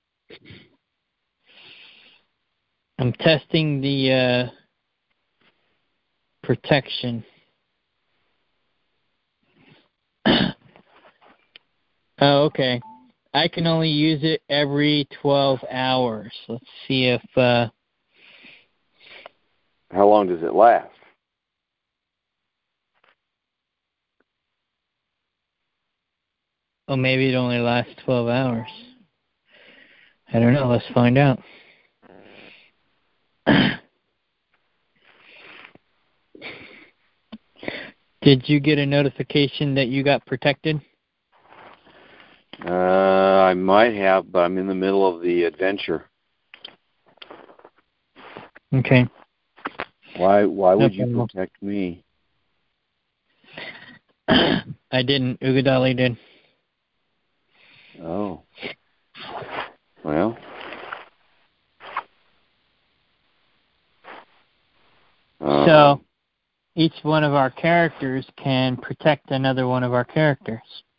I'm testing the protection. Oh, okay. I can only use it every 12 hours. Let's see if... How long does it last? Oh, maybe it only lasts 12 hours. I don't know. Let's find out. Did you get a notification that you got protected? I might have, but I'm in the middle of the adventure. Okay. Why would you protect me? I didn't. Ugadali did. Oh. Well. So each one of our characters can protect another one of our characters.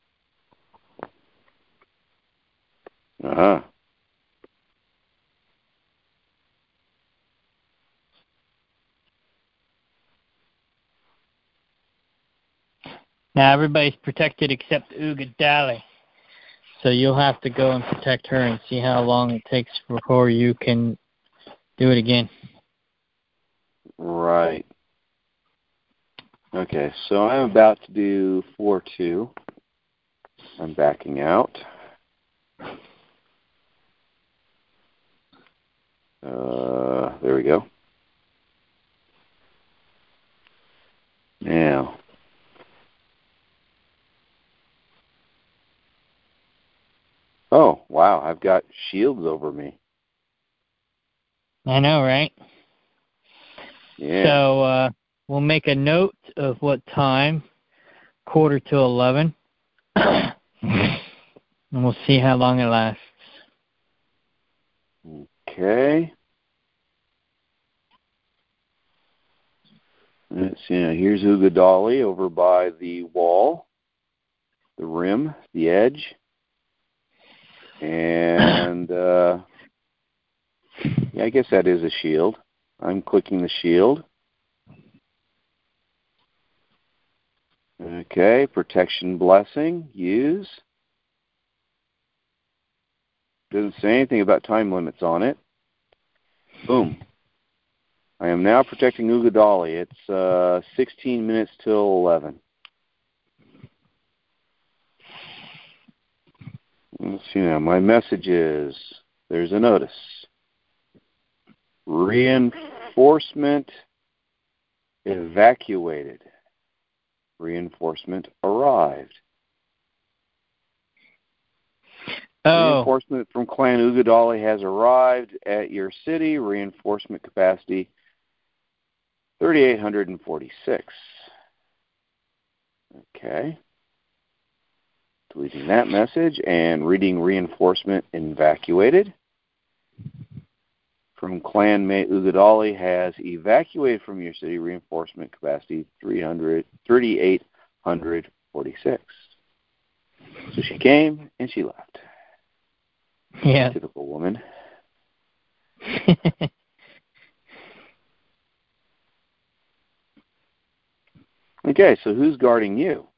Uh-huh. Now everybody's protected except Ugadali. So you'll have to go and protect her and see how long it takes before you can do it again. Right. Okay, so I'm about to do 4-2. I'm backing out. There we go. Now. Oh, wow, I've got shields over me. I know, right? Yeah. So we'll make a note of what time, 11:45, and we'll see how long it lasts. Okay. Let's see. Now here's Ugadali over by the wall, the rim, the edge. And, yeah, I guess that is a shield. I'm clicking the shield. Okay, protection blessing, use. Doesn't say anything about time limits on it. Boom. I am now protecting Ugadali. It's 16 minutes till 11. Let's see now. My message is, there's a notice. Reinforcement evacuated. Reinforcement arrived. Oh. Reinforcement from Clan Ugadali has arrived at your city. Reinforcement capacity 3,846. Okay. Deleting that message and reading reinforcement evacuated. From clanmate Ugadali has evacuated from your city. Reinforcement capacity 3,846. So she came and she left. Yeah. Typical woman. Okay, so who's guarding you?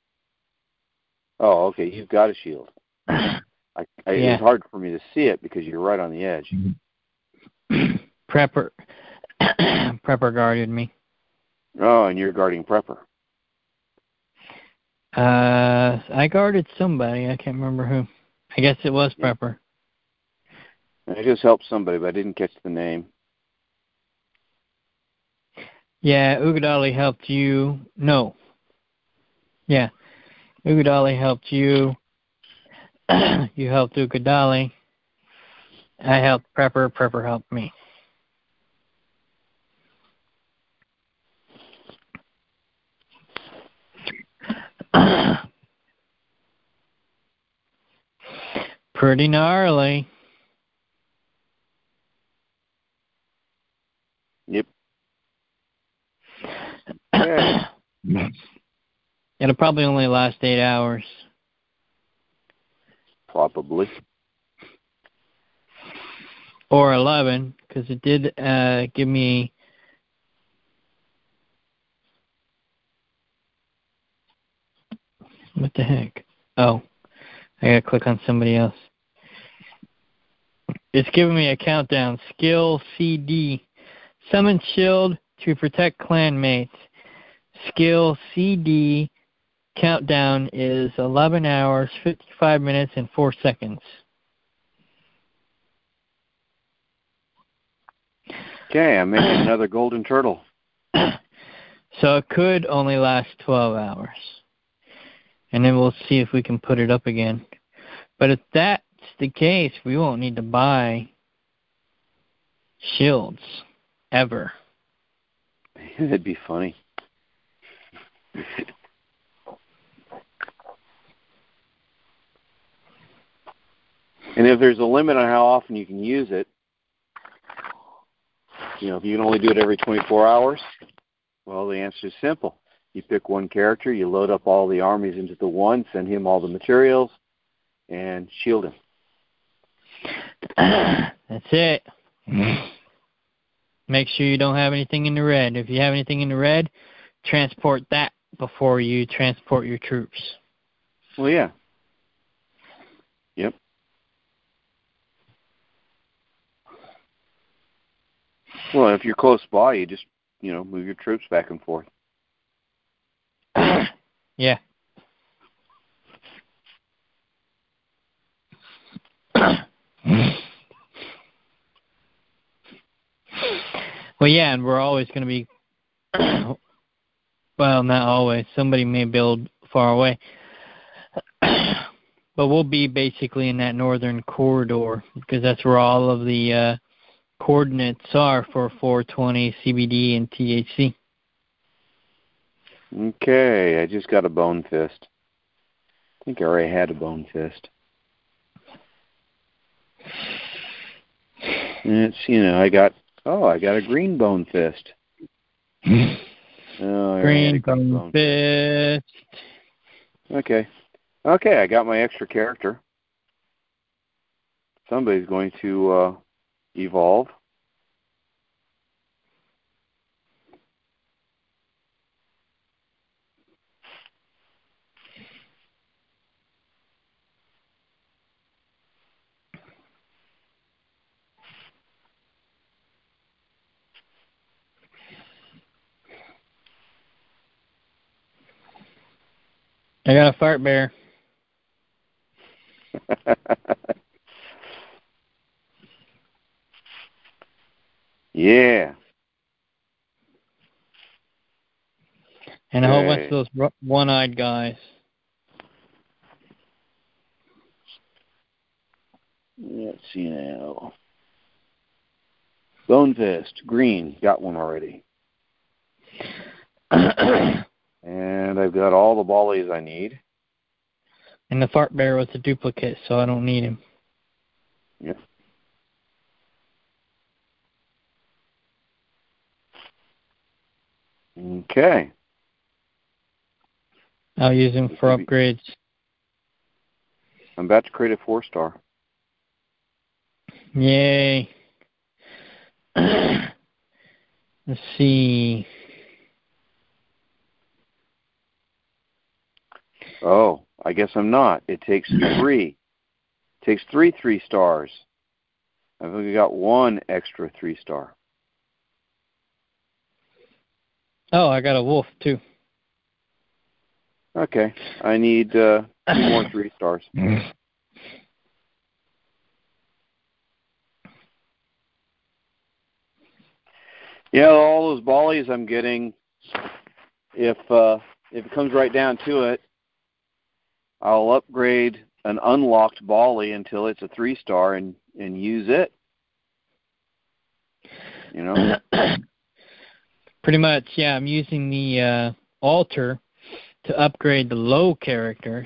Oh, okay, you've got a shield. It's hard for me to see it because you're right on the edge. Prepper guarded me. Oh, and you're guarding Prepper. I guarded somebody. I can't remember who. I guess it was Prepper. I just helped somebody, but I didn't catch the name. Yeah, Ugadali helped you. No. Yeah. Ugadali helped you. You helped Ugadali. I helped Prepper. Prepper helped me. Pretty gnarly. Yep. Okay. It'll probably only last 8 hours. Probably. Or 11, because it did give me... What the heck? Oh, I gotta click on somebody else. It's giving me a countdown. Skill CD. Summon shield to protect clanmates. Skill CD. Countdown is 11 hours, 55 minutes, and 4 seconds. Okay, I'm making another golden turtle. So it could only last 12 hours. And then we'll see if we can put it up again. But if that's the case, we won't need to buy shields ever. That'd be funny. And if there's a limit on how often you can use it, if you can only do it every 24 hours, well, the answer is simple. You pick one character, you load up all the armies into the one, send him all the materials, and shield him. That's it. Make sure you don't have anything in the red. If you have anything in the red, transport that before you transport your troops. Well, yeah. Yep. Well, if you're close by, you just, move your troops back and forth. Yeah. Well, yeah, and we're always going to be, well, not always. Somebody may build far away. But we'll be basically in that northern corridor because that's where all of the coordinates are for 420, CBD, and THC. Okay, I just got a bone fist. I think I already had a bone fist. And it's, I got a green bone fist. Green bone fist. Okay, I got my extra character. Somebody's going to evolve. I got a fart bear. Yeah. And a whole bunch of those one-eyed guys. Let's see now. Bone fist, green, got one already. And I've got all the volleys I need. And the fart bear was a duplicate, so I don't need him. Yep. Okay. I'll use him for upgrades. I'm about to create a 4-star. Yay. Let's see. Oh, I guess I'm not. It takes 3. It takes 3 3-stars. I've only got 1 extra 3-star. Oh, I got a wolf, too. Okay. I need 2 more 3-stars. Yeah, all those volleys I'm getting, if it comes right down to it, I'll upgrade an unlocked volley until it's a 3-star and use it. Pretty much, yeah. I'm using the altar to upgrade the low characters.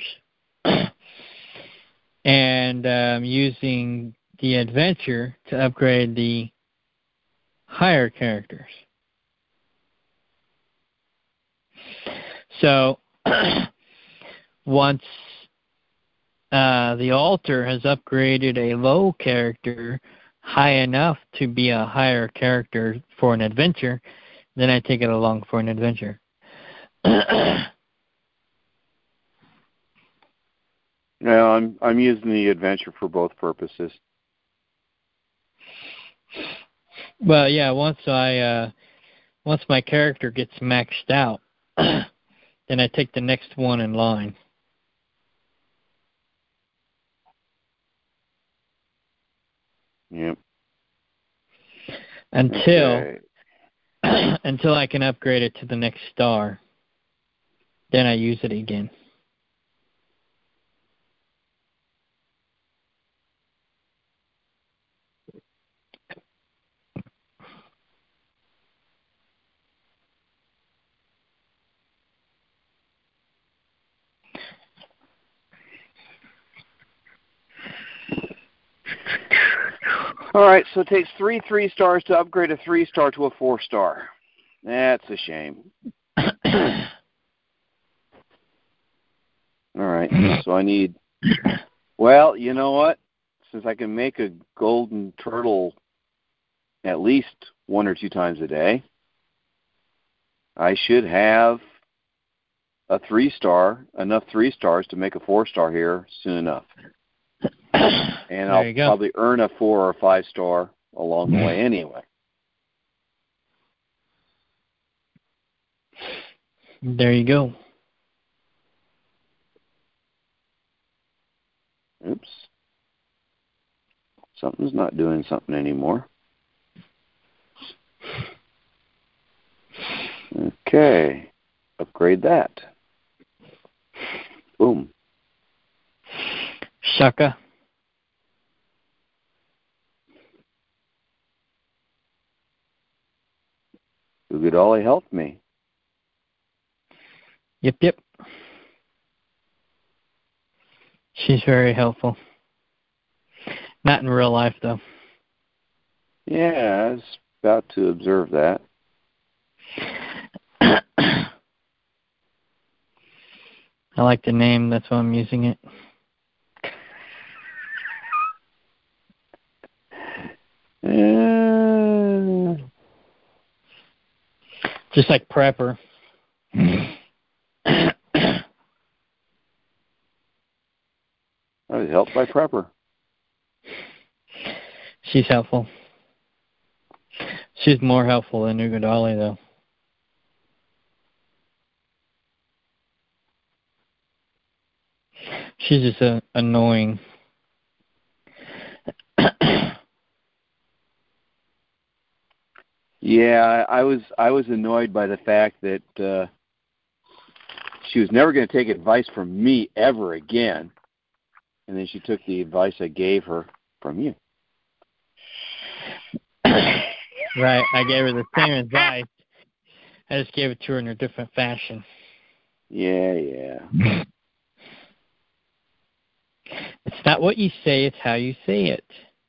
And I'm using the adventure to upgrade the higher characters. So once the altar has upgraded a low character high enough to be a higher character for an adventure, then I take it along for an adventure. No, I'm using the adventure for both purposes. Well, yeah. Once my character gets maxed out, then I take the next one in line. Yep. Until I can upgrade it to the next star, then I use it again. All right, so it takes 3 3-stars to upgrade a 3-star to a 4-star. That's a shame. All right, so I need... Well, you know what? Since I can make a golden turtle at least 1 or 2 times a day, I should have a 3-star, enough 3-stars to make a 4-star here soon enough. And I'll probably earn a 4 or 5-star along the way anyway. There you go. Oops. Something's not doing something anymore. Okay. Upgrade that. Boom. Shaka. Ugadali helped me. Yep. She's very helpful. Not in real life, though. Yeah, I was about to observe that. I like the name, that's why I'm using it. Just like Prepper. I was helped by Prepper. She's helpful. She's more helpful than Ugadali, though. She's just annoying. Yeah, I was annoyed by the fact that she was never going to take advice from me ever again, and then she took the advice I gave her from you. Right, I gave her the same advice. I just gave it to her in a different fashion. Yeah. It's not what you say, it's how you say it.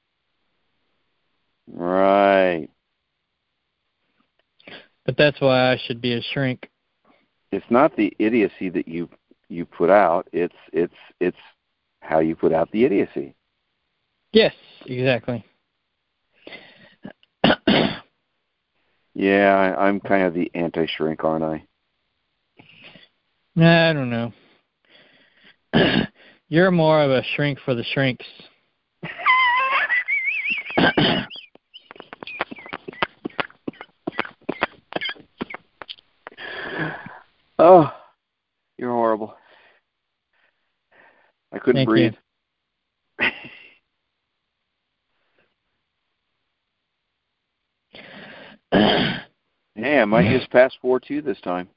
Right. But that's why I should be a shrink. It's not the idiocy that you put out. It's how you put out the idiocy. Yes, exactly. Yeah, I'm kind of the anti-shrink, aren't I? I don't know. You're more of a shrink for the shrinks. Oh, you're horrible. I couldn't breathe. Yeah, I might just pass 4-2 this time.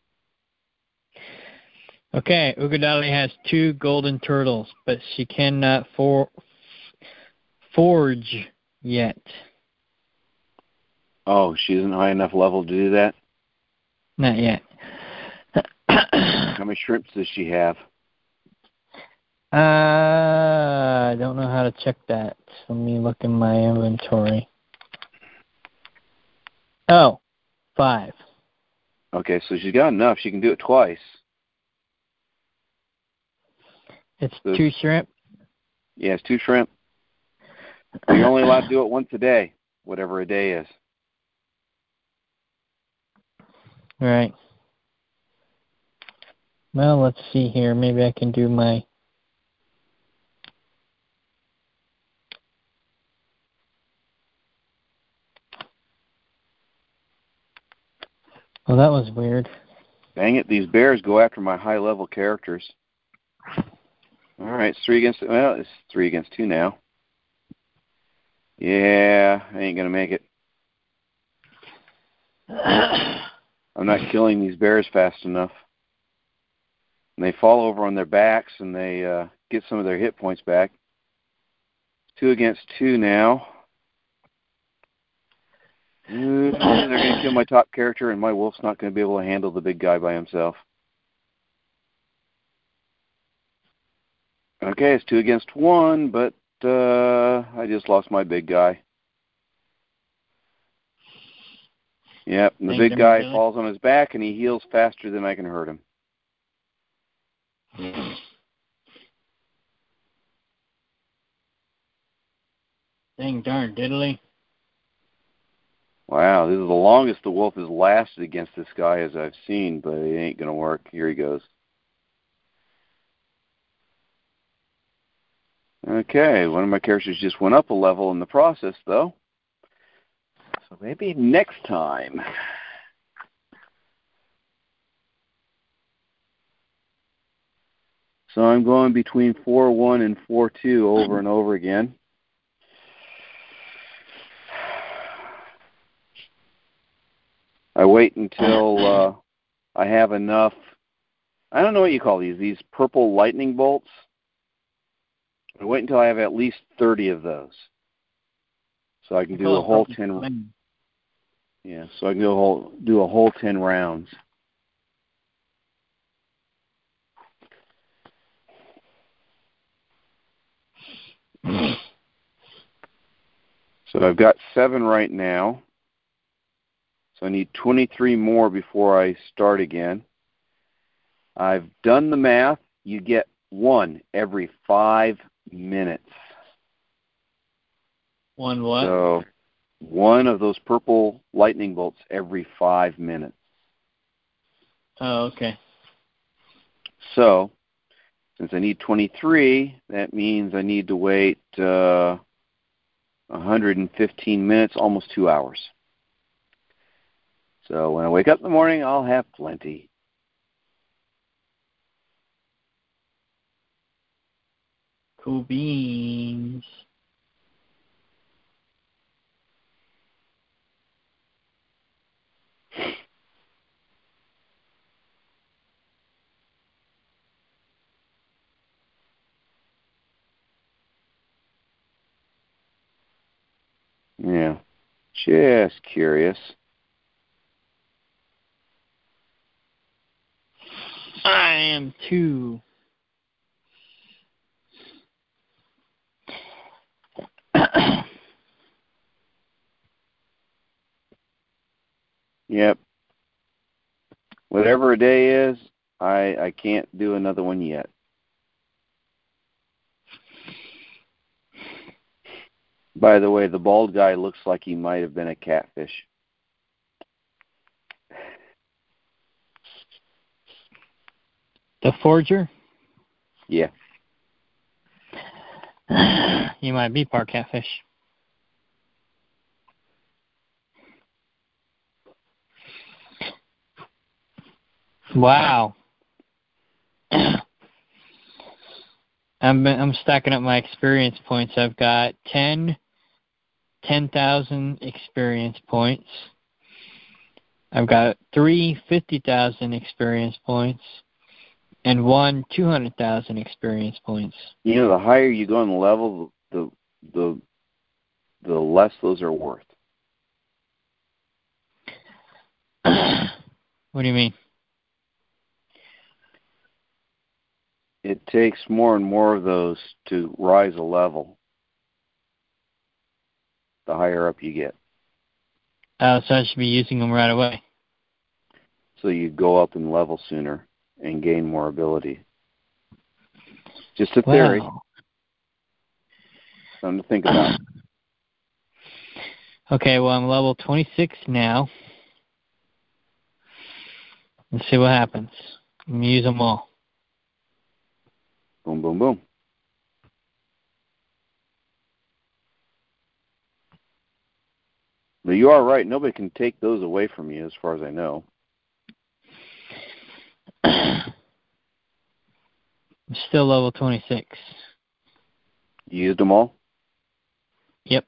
Okay, Ugadali has 2 golden turtles, but she cannot forge yet. Oh, she isn't high enough level to do that? Not yet. How many shrimps does she have? I don't know how to check that. Let me look in my inventory. Oh, 5. Okay, so she's got enough. She can do it twice. It's 2 shrimp? Yeah, it's 2 shrimp. You're only allowed to do it once a day, whatever a day is. Right. Well, let's see here. Maybe I can do my... Oh, that was weird. Dang it, these bears go after my high-level characters. All right, it's 3 against... Well, it's 3 against 2 now. Yeah, I ain't going to make it. I'm not killing these bears fast enough. And they fall over on their backs, and they get some of their hit points back. 2 against 2 now. They're going to kill my top character, and my wolf's not going to be able to handle the big guy by himself. Okay, it's 2 against 1, but I just lost my big guy. Yep, and the big guy falls on his back, and he heals faster than I can hurt him. Dang darn diddly. Wow, this is the longest the wolf has lasted against this guy as I've seen, but it ain't going to work. Here he goes. Okay, one of my characters just went up a level in the process, though. So maybe next time. So I'm going between 4-1 and 4-2 over and over again. I wait until I have enough. I don't know what you call these purple lightning bolts. I wait until I have at least 30 of those. So I can do a whole 10. Yeah, so I can do a whole 10 rounds. So I've got 7 right now. So I need 23 more before I start again. I've done the math. You get 1 every 5 minutes. 1 what? So 1 of those purple lightning bolts every 5 minutes. Oh, okay. So since I need 23, that means I need to wait 115 minutes, almost 2 hours. So when I wake up in the morning, I'll have plenty. Cool beans. Yeah, just curious. I am too. Yep. Whatever a day is, I can't do another one yet. By the way, the bald guy looks like he might have been a catfish. The forger? Yeah. You might be part catfish. Wow. I'm stacking up my experience points. I've got 10,000 experience points. I've got 3 50,000 experience points and 1 200,000 experience points. You know, the higher you go in the level, the less those are worth. What do you mean? It takes more and more of those to rise a level, the higher up you get. So I should be using them right away. So you go up in level sooner and gain more ability. Just a theory. Wow. Something to think about. Okay, well, I'm level 26 now. Let's see what happens. I'm going to use them all. Boom, boom, boom. But you are right. Nobody can take those away from you as far as I know. I'm still level 26. You used them all? Yep.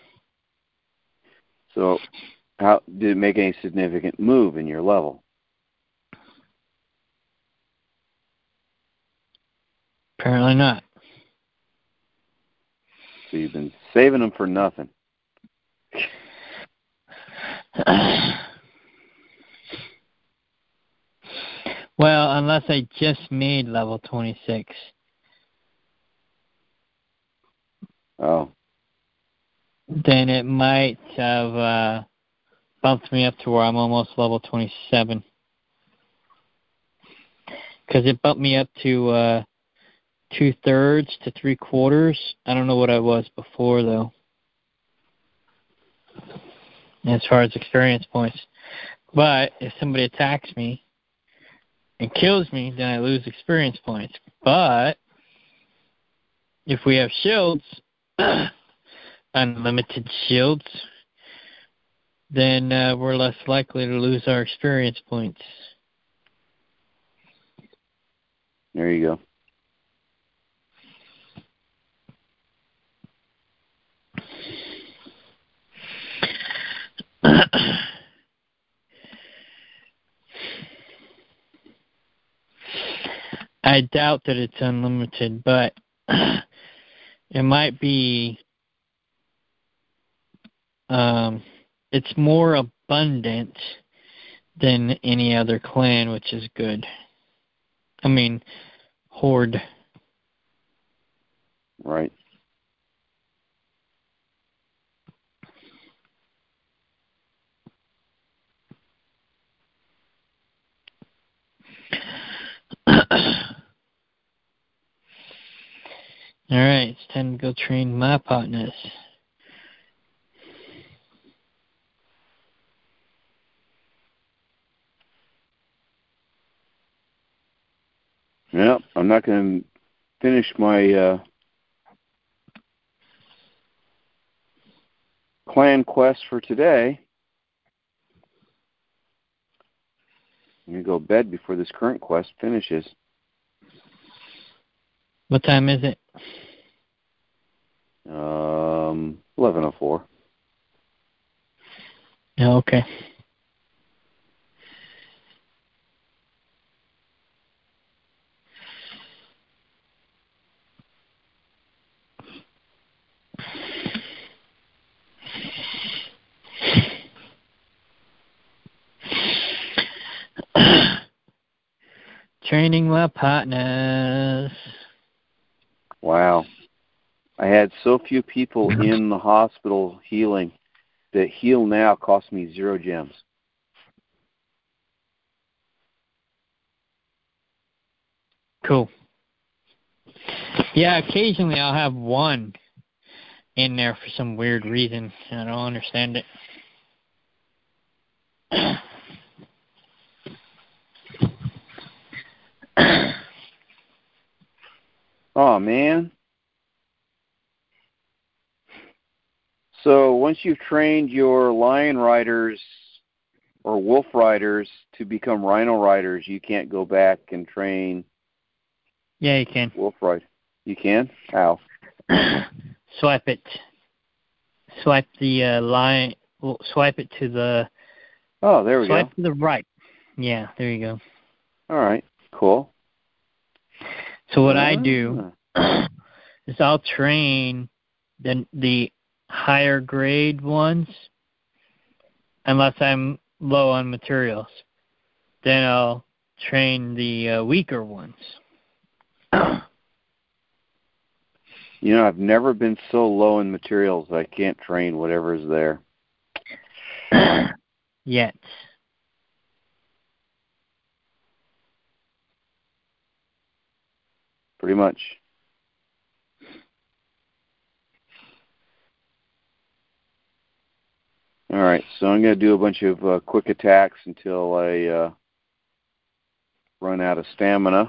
So how did it make any significant move in your level? Apparently not. So you've been saving them for nothing. Well, unless I just made level 26. Oh. Then it might have bumped me up to where I'm almost level 27. Because it bumped me up to 2/3 to 3/4. I don't know what I was before, though, as far as experience points. But if somebody attacks me and kills me, then I lose experience points. But if we have shields, unlimited shields, then we're less likely to lose our experience points. There you go. I doubt that it's unlimited, but it might be. It's more abundant than any other clan, which is good. I mean, horde. Right. All right, it's time to go train my partners. Yep, I'm not going to finish my clan quest for today. I'm going to go to bed before this current quest finishes. What time is it? 11:04. Oh, okay. Training my partners. Wow. I had so few people in the hospital healing that heal now cost me 0 gems. Cool. Yeah, occasionally I'll have one in there for some weird reason. I don't understand it. Oh, man. So once you've trained your lion riders or wolf riders to become rhino riders, you can't go back and train Yeah, you can. wolf riders. You can? How? Swipe it. Swipe the line. Well, swipe it to the. Oh, there we go. Swipe to the right. Yeah, there you go. All right, cool. So what I do is I'll train the higher grade ones unless I'm low on materials. Then I'll train the weaker ones. You know, I've never been so low in materials that I can't train whatever's there. Yet. Pretty much. All right, so I'm going to do a bunch of quick attacks until I run out of stamina.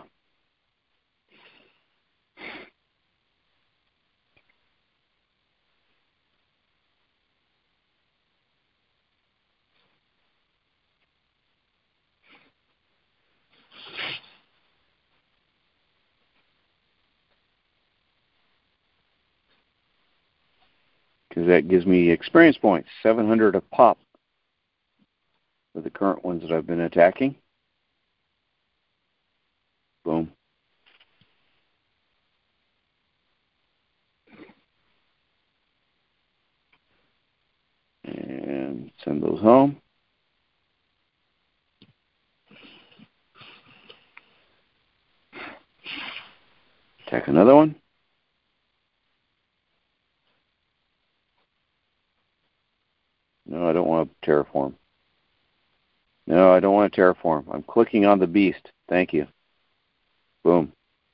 Because that gives me experience points, 700 a pop for the current ones that I've been attacking. Boom. And send those home. Attack another one. No, I don't want to terraform. No, I don't want to terraform. I'm clicking on the beast. Thank you. Boom.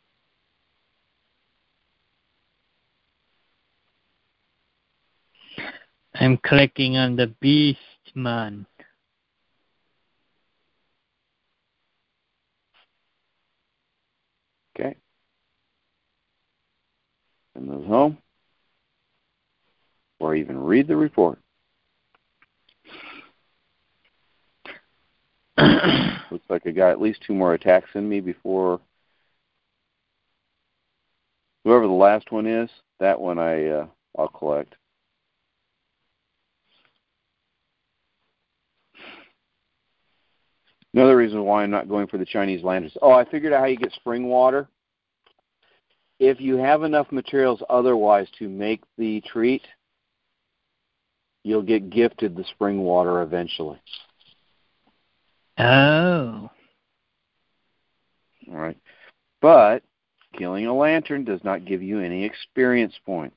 I'm clicking on the beast, man. Okay. Send those home. Or even read the report. Looks like I got at least 2 more attacks in me before whoever the last one is. That one I'll collect. Another reason why I'm not going for the Chinese lanterns. Oh, I figured out how you get spring water. If you have enough materials otherwise to make the treat, you'll get gifted the spring water eventually. Oh. All right. But killing a lantern does not give you any experience points.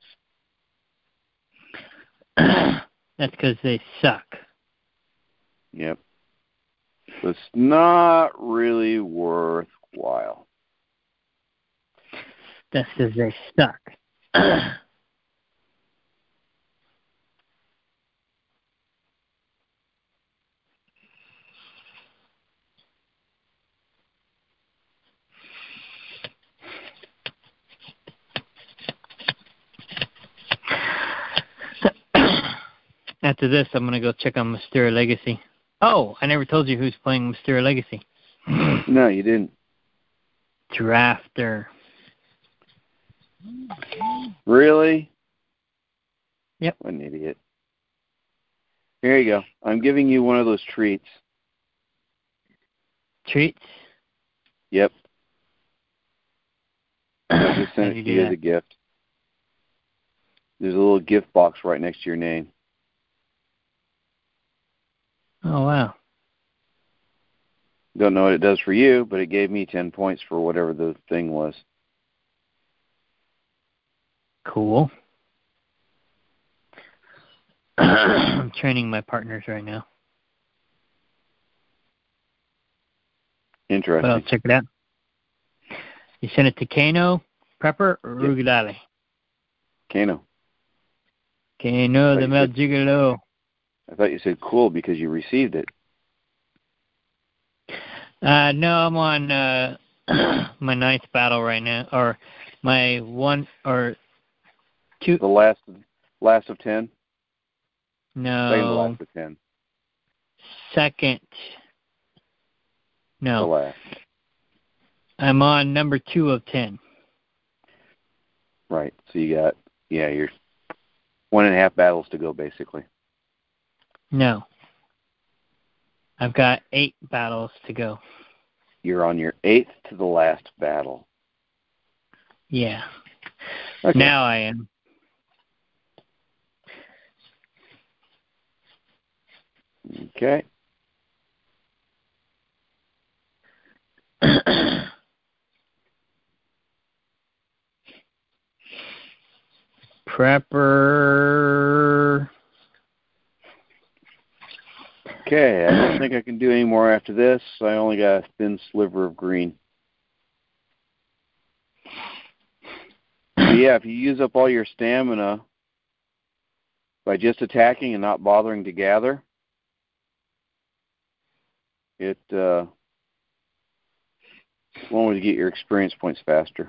That's because they suck. Yep. So it's not really worthwhile. That's because they suck. After this, I'm going to go check on Mysterious Legacy. Oh, I never told you who's playing Mysterious Legacy. No, you didn't. Drafter. Really? Yep. What an idiot. Here you go. I'm giving you one of those treats. Treats? Yep. I just sent it to you as a gift. There's a little gift box right next to your name. Oh, wow. Don't know what it does for you, but it gave me 10 points for whatever the thing was. Cool. I'm training my partners right now. Interesting. But I'll check it out. You sent it to Kano, Prepper, or Yep. Rugidale? Kano. Kano, the Mel Gigolo. I thought you said cool because you received it. No, I'm on my 9th battle right now, or my 1 or 2. The last of 10? No. Second to last of 10. Second. No. The last. I'm on number 2 of 10. Right. So you got, you're 1.5 battles to go, basically. No. I've got 8 battles to go. You're on your 8th to the last battle. Yeah. Okay. Now I am. Okay. Prepper. Okay, I don't think I can do any more after this. I only got a thin sliver of green. So yeah, if you use up all your stamina by just attacking and not bothering to gather, it won't get your experience points faster.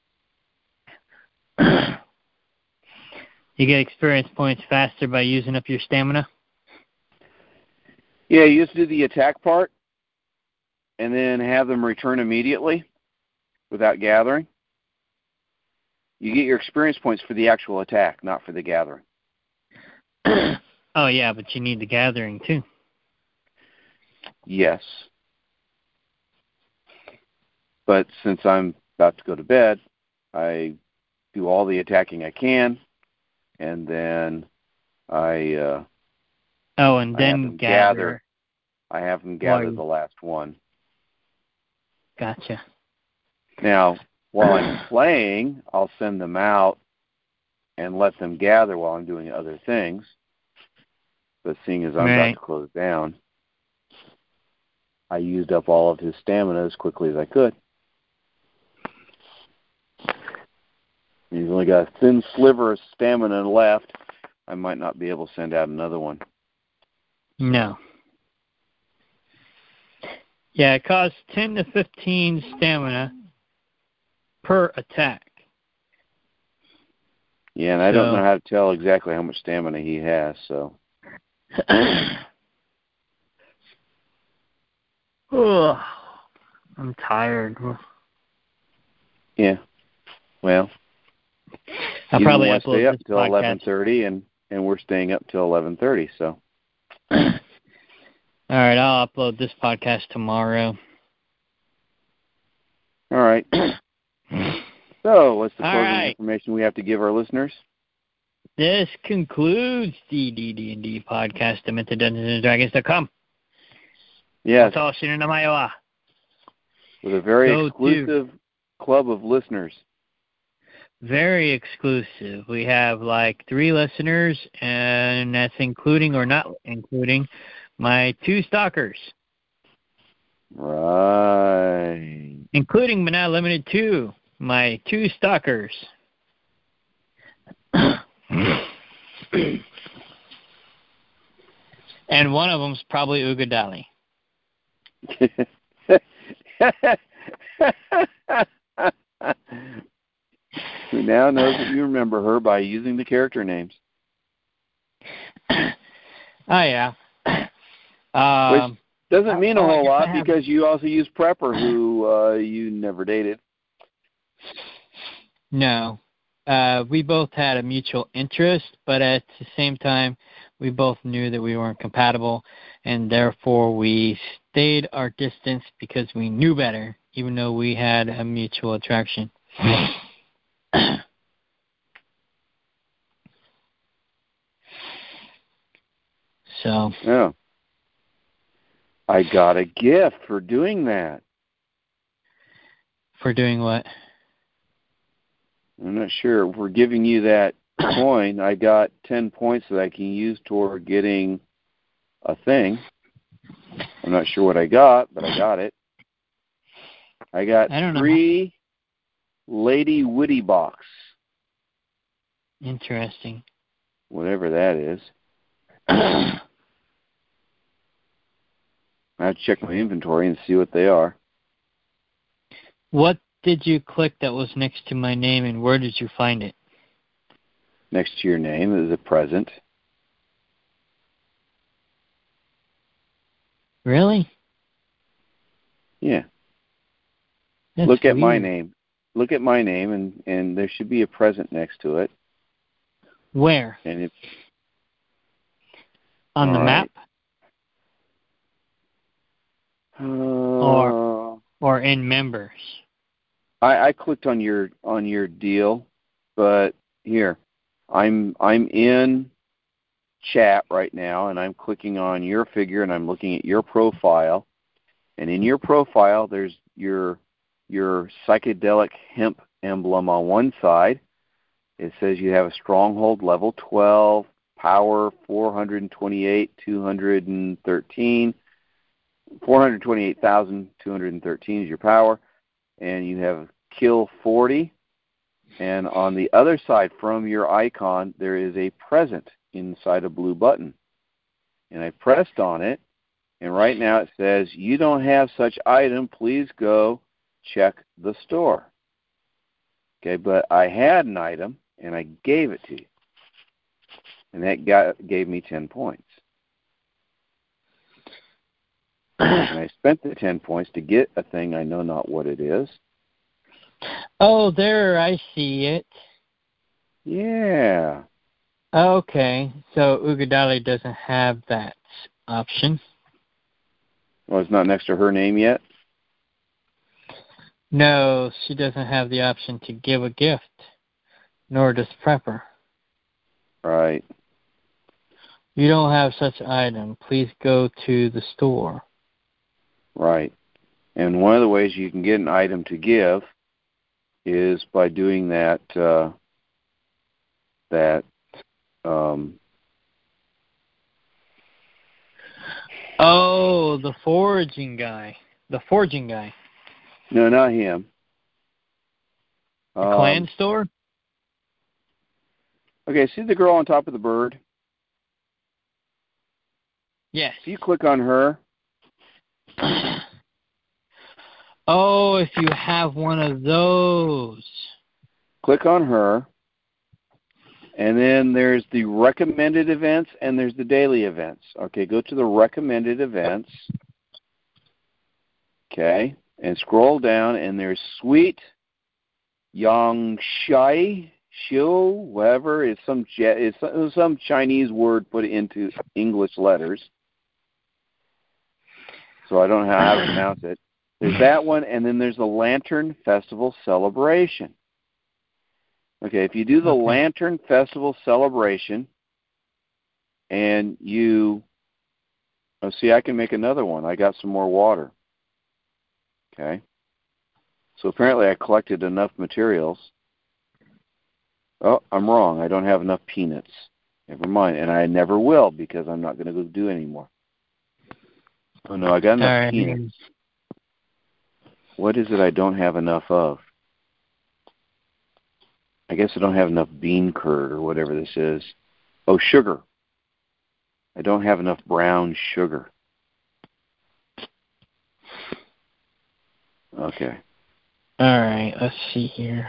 You get experience points faster by using up your stamina? Yeah, you just do the attack part and then have them return immediately without gathering. You get your experience points for the actual attack, not for the gathering. Oh, yeah, but you need the gathering, too. Yes. But since I'm about to go to bed, I do all the attacking I can, and then I gather. I have them gather the last one. Gotcha. Now, while I'm playing, I'll send them out and let them gather while I'm doing other things. But seeing as I'm about to close down, I used up all of his stamina as quickly as I could. He's only got a thin sliver of stamina left. I might not be able to send out another one. No. Yeah, it costs 10 to 15 stamina per attack. Yeah, and I don't know how to tell exactly how much stamina he has, so. I'm tired. Yeah. Well, I'll you probably want to stay upload up this till podcast. 11:30, and we're staying up till 11:30. So. All right, I'll upload this podcast tomorrow. All right. So, what's the closing right. information we have to give our listeners? This concludes the DD&D podcast, Demented Dungeons & Dragons.com. Yes. With a very exclusive club of listeners. Very exclusive. We have like 3 listeners, and that's including or not including my 2 stalkers. Right. Including but not limited to my 2 stalkers. And one of them's probably Ugadali. Who now knows that you remember her by using the character names. Oh, yeah. Which doesn't mean a whole lot because you also use Prepper, who you never dated. No. We both had a mutual interest, but at the same time, we both knew that we weren't compatible, and therefore we stayed our distance because we knew better, even though we had a mutual attraction. So. Yeah. I got a gift for doing that. For doing what? I'm not sure. If we're giving you that coin, I got 10 points that I can use toward getting a thing. I'm not sure what I got, but I got it. I got 3 Lady Woody Box. Interesting. Whatever that is. I have to check my inventory and see what they are. What did you click that was next to my name, and where did you find it? Next to your name is a present. Really? Yeah. That's Look at weird. my name. Look at my name, and there should be a present next to it. Where? And on the map? Or in members? I clicked on your deal, but here I'm in chat right now, and I'm clicking on your figure, and I'm looking at your profile, and in your profile there's your psychedelic hemp emblem on one side. It says you have a stronghold level 12, power 428, 213. 428,213 is your power, and you have kill 40. And on the other side from your icon, there is a present inside a blue button. And I pressed on it, and right now it says, you don't have such item, please go check the store. Okay, but I had an item, and I gave it to you. And that gave me 10 points. And I spent the 10 points to get a thing I know not what it is. Oh, there, I see it. Yeah. Okay, so Ugadali doesn't have that option. Well, it's not next to her name yet? No, she doesn't have the option to give a gift, nor does Prepper. Right. You don't have such item. Please go to the store. Right. And one of the ways you can get an item to give is by doing that Oh, the foraging guy. The foraging guy. No, not him. The clan store? Okay, see the girl on top of the bird? Yes. If you click on her. Oh, if you have one of those. Click on her. And then there's the recommended events and there's the daily events. Okay, go to the recommended events. Okay, and scroll down and there's Sweet Yangshai Shiu, whatever. It's some Chinese word put into English letters. So I don't know how to pronounce it. There's that one, and then there's the Lantern Festival Celebration. Okay, if you do the Lantern Festival Celebration, and see, I can make another one. I got some more water. Okay. So apparently I collected enough materials. Oh, I'm wrong. I don't have enough peanuts. Never mind. And I never will because I'm not going to go do anymore. Oh, no, I got enough peanuts. What is it I don't have enough of? I guess I don't have enough bean curd or whatever this is. Oh, sugar. I don't have enough brown sugar. Okay. All right, let's see here.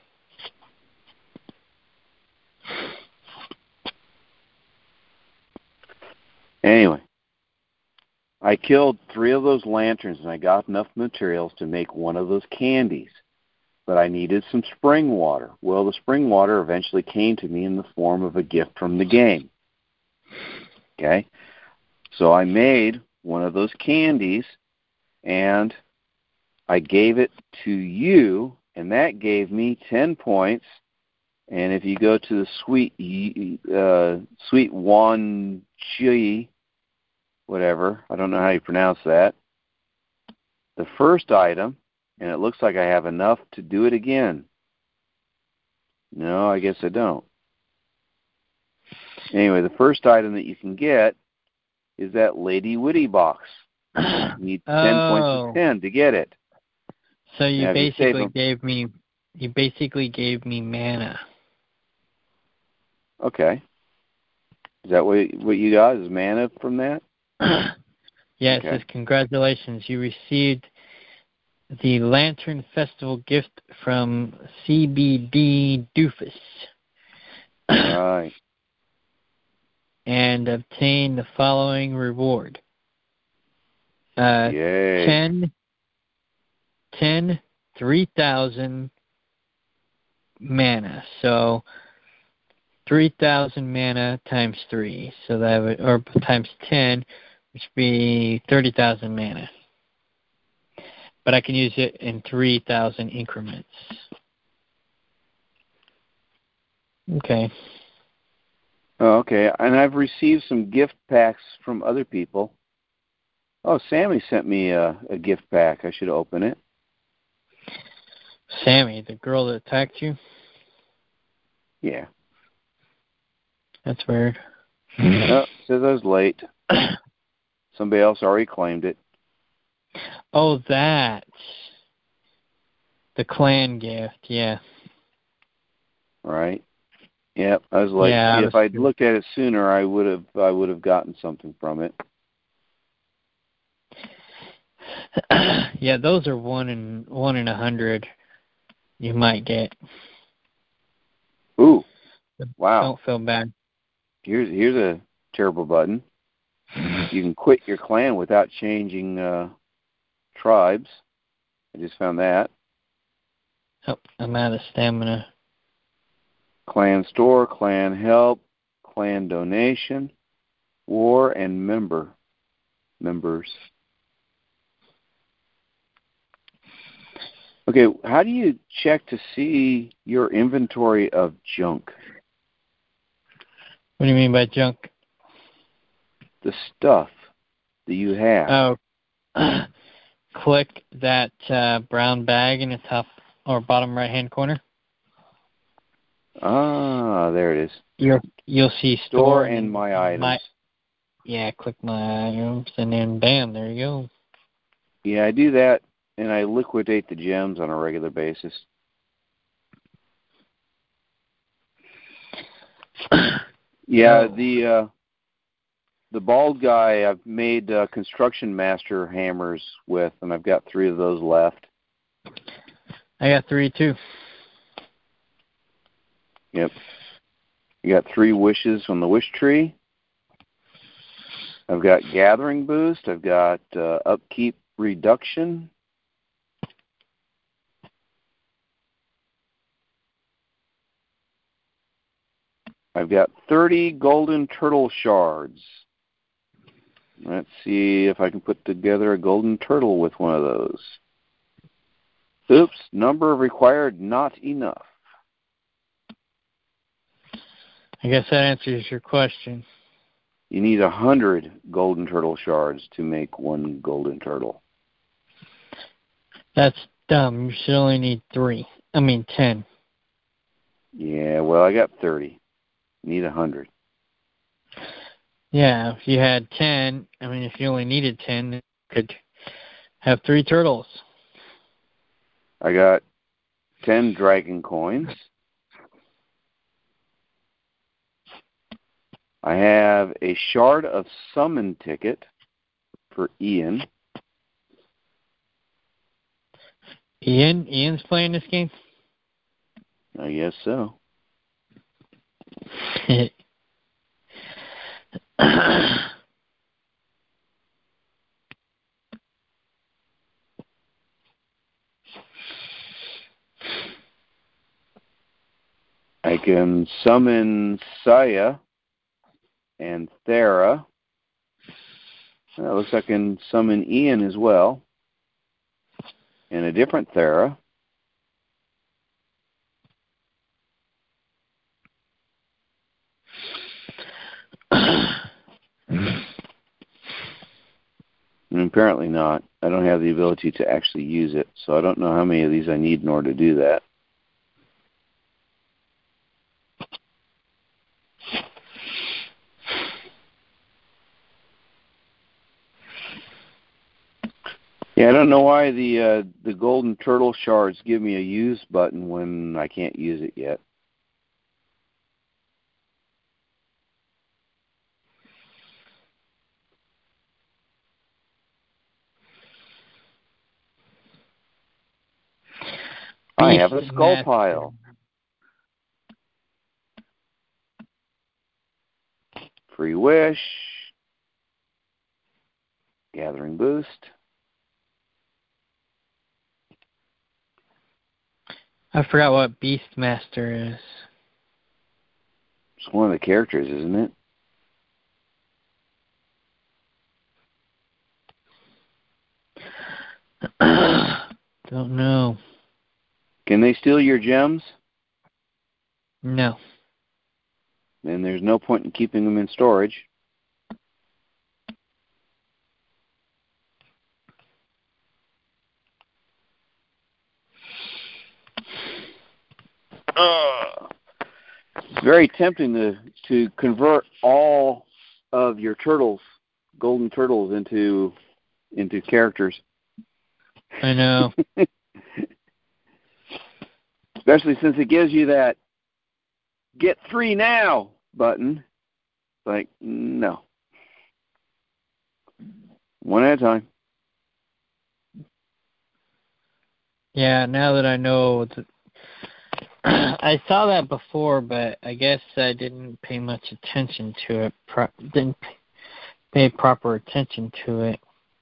Anyway, I killed 3 of those lanterns and I got enough materials to make one of those candies. But I needed some spring water. Well, the spring water eventually came to me in the form of a gift from the game. Okay? So I made one of those candies, and I gave it to you, and that gave me 10 points. And if you go to the Sweet Wan Chi, whatever, I don't know how you pronounce that, the first item, and it looks like I have enough to do it again. No, I guess I don't. Anyway, the first item that you can get is that Lady Witty box. You need 10 points of 10 to get it. So you basically gave me mana. Okay. Is that what you got? Is mana from that? Yeah, it says, congratulations, you received the Lantern Festival gift from CBD Doofus. Right. And obtain the following reward. Yay. 3,000 mana. So 3,000 mana times 3. So that would, or times 10, which would be 30,000 mana. But I can use it in 3,000 increments. Okay. Oh, okay. And I've received some gift packs from other people. Oh, Sammy sent me a gift pack. I should open it. Sammy, the girl that attacked you? Yeah. That's weird. Oh, says I was late. Somebody else already claimed it. Oh, that's the clan gift, yeah. Right. Yep, I was late. Yeah, if I'd looked at it sooner, I would have gotten something from it. Yeah, those are 1 in 100 you might get. Ooh. Wow. Don't feel bad. Here's a terrible button. You can quit your clan without changing tribes. I just found that. Oh, I'm out of stamina. Clan store, clan help, clan donation, war, and members. Okay, how do you check to see your inventory of junk? What do you mean by junk? The stuff that you have. Oh, click that brown bag in the top or bottom right-hand corner. Ah, there it is. You'll see store and my items. Yeah, click my items, and then bam, there you go. Yeah, I do that, and I liquidate the gems on a regular basis. Yeah, the bald guy I've made construction master hammers with, and I've got 3 of those left. I got 3 too. Yep. I got 3 wishes on the wish tree. I've got gathering boost. I've got upkeep reduction. I've got 30 golden turtle shards. Let's see if I can put together a golden turtle with one of those. Oops, number required not enough. I guess that answers your question. You need 100 golden turtle shards to make 1 golden turtle. That's dumb. You should only need 10. Yeah, well, I got 30. Need 100. Yeah, if you had 10, if you only needed 10, you could have 3 turtles. I got 10 dragon coins. I have a shard of summon ticket for Ian. Ian's playing this game? I guess so. I can summon Saya and Thera. It looks like I can summon Ian as well. And a different Thera. And apparently not. I don't have the ability to actually use it, so I don't know how many of these I need in order to do that. Yeah, I don't know why the golden turtle shards give me a use button when I can't use it yet. I have a skull pile. Free wish. Gathering boost. I forgot what Beastmaster is. It's one of the characters, isn't it? Don't know. Can they steal your gems? No. Then there's no point in keeping them in storage. It's very tempting to convert all of your turtles, golden turtles, into characters. I know. Especially since it gives you that "Get 3 now" button. Like, no. One at a time. Yeah, now that I know, I saw that before, but I guess I didn't pay much attention to it. Didn't pay proper attention to it.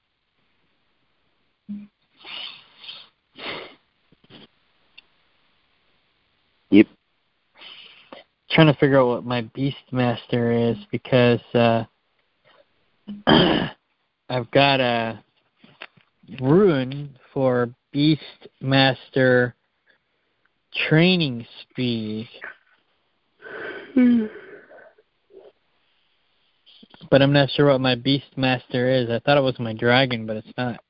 Yep. Trying to figure out what my Beastmaster is because I've got a rune for Beastmaster training speed. But I'm not sure what my Beastmaster is. I thought it was my dragon, but it's not.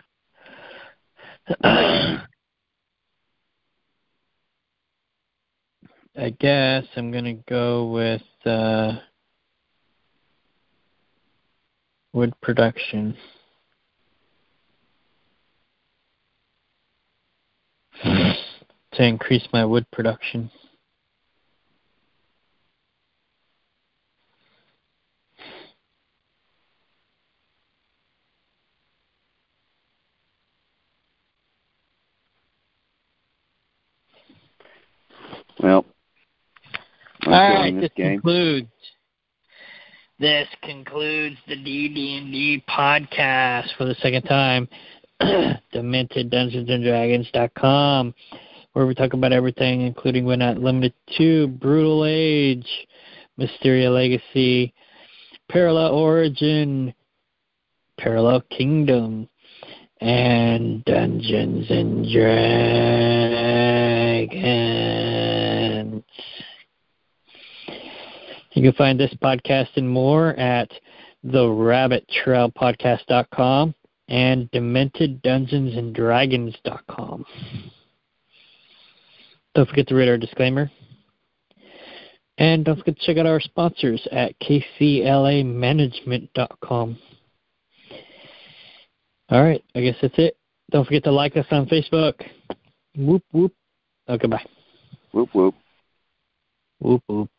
I guess I'm going to go with Wood production. To increase my wood production. Well, All right, this concludes the DD&D podcast for the second time. DementedDungeonsandDragons.com, where we talk about everything, including but not limited to Brutal Age, Mysteria Legacy, Parallel Origin, Parallel Kingdom, and Dungeons and Dragons. You can find this podcast and more at TheRabbitTrailPodcast.com and DementedDungeonsandDragons.com. Don't forget to read our disclaimer. And don't forget to check out our sponsors at KCLAmanagement.com. All right, I guess that's it. Don't forget to like us on Facebook. Whoop, whoop. Okay, bye. Whoop, whoop. Whoop, whoop.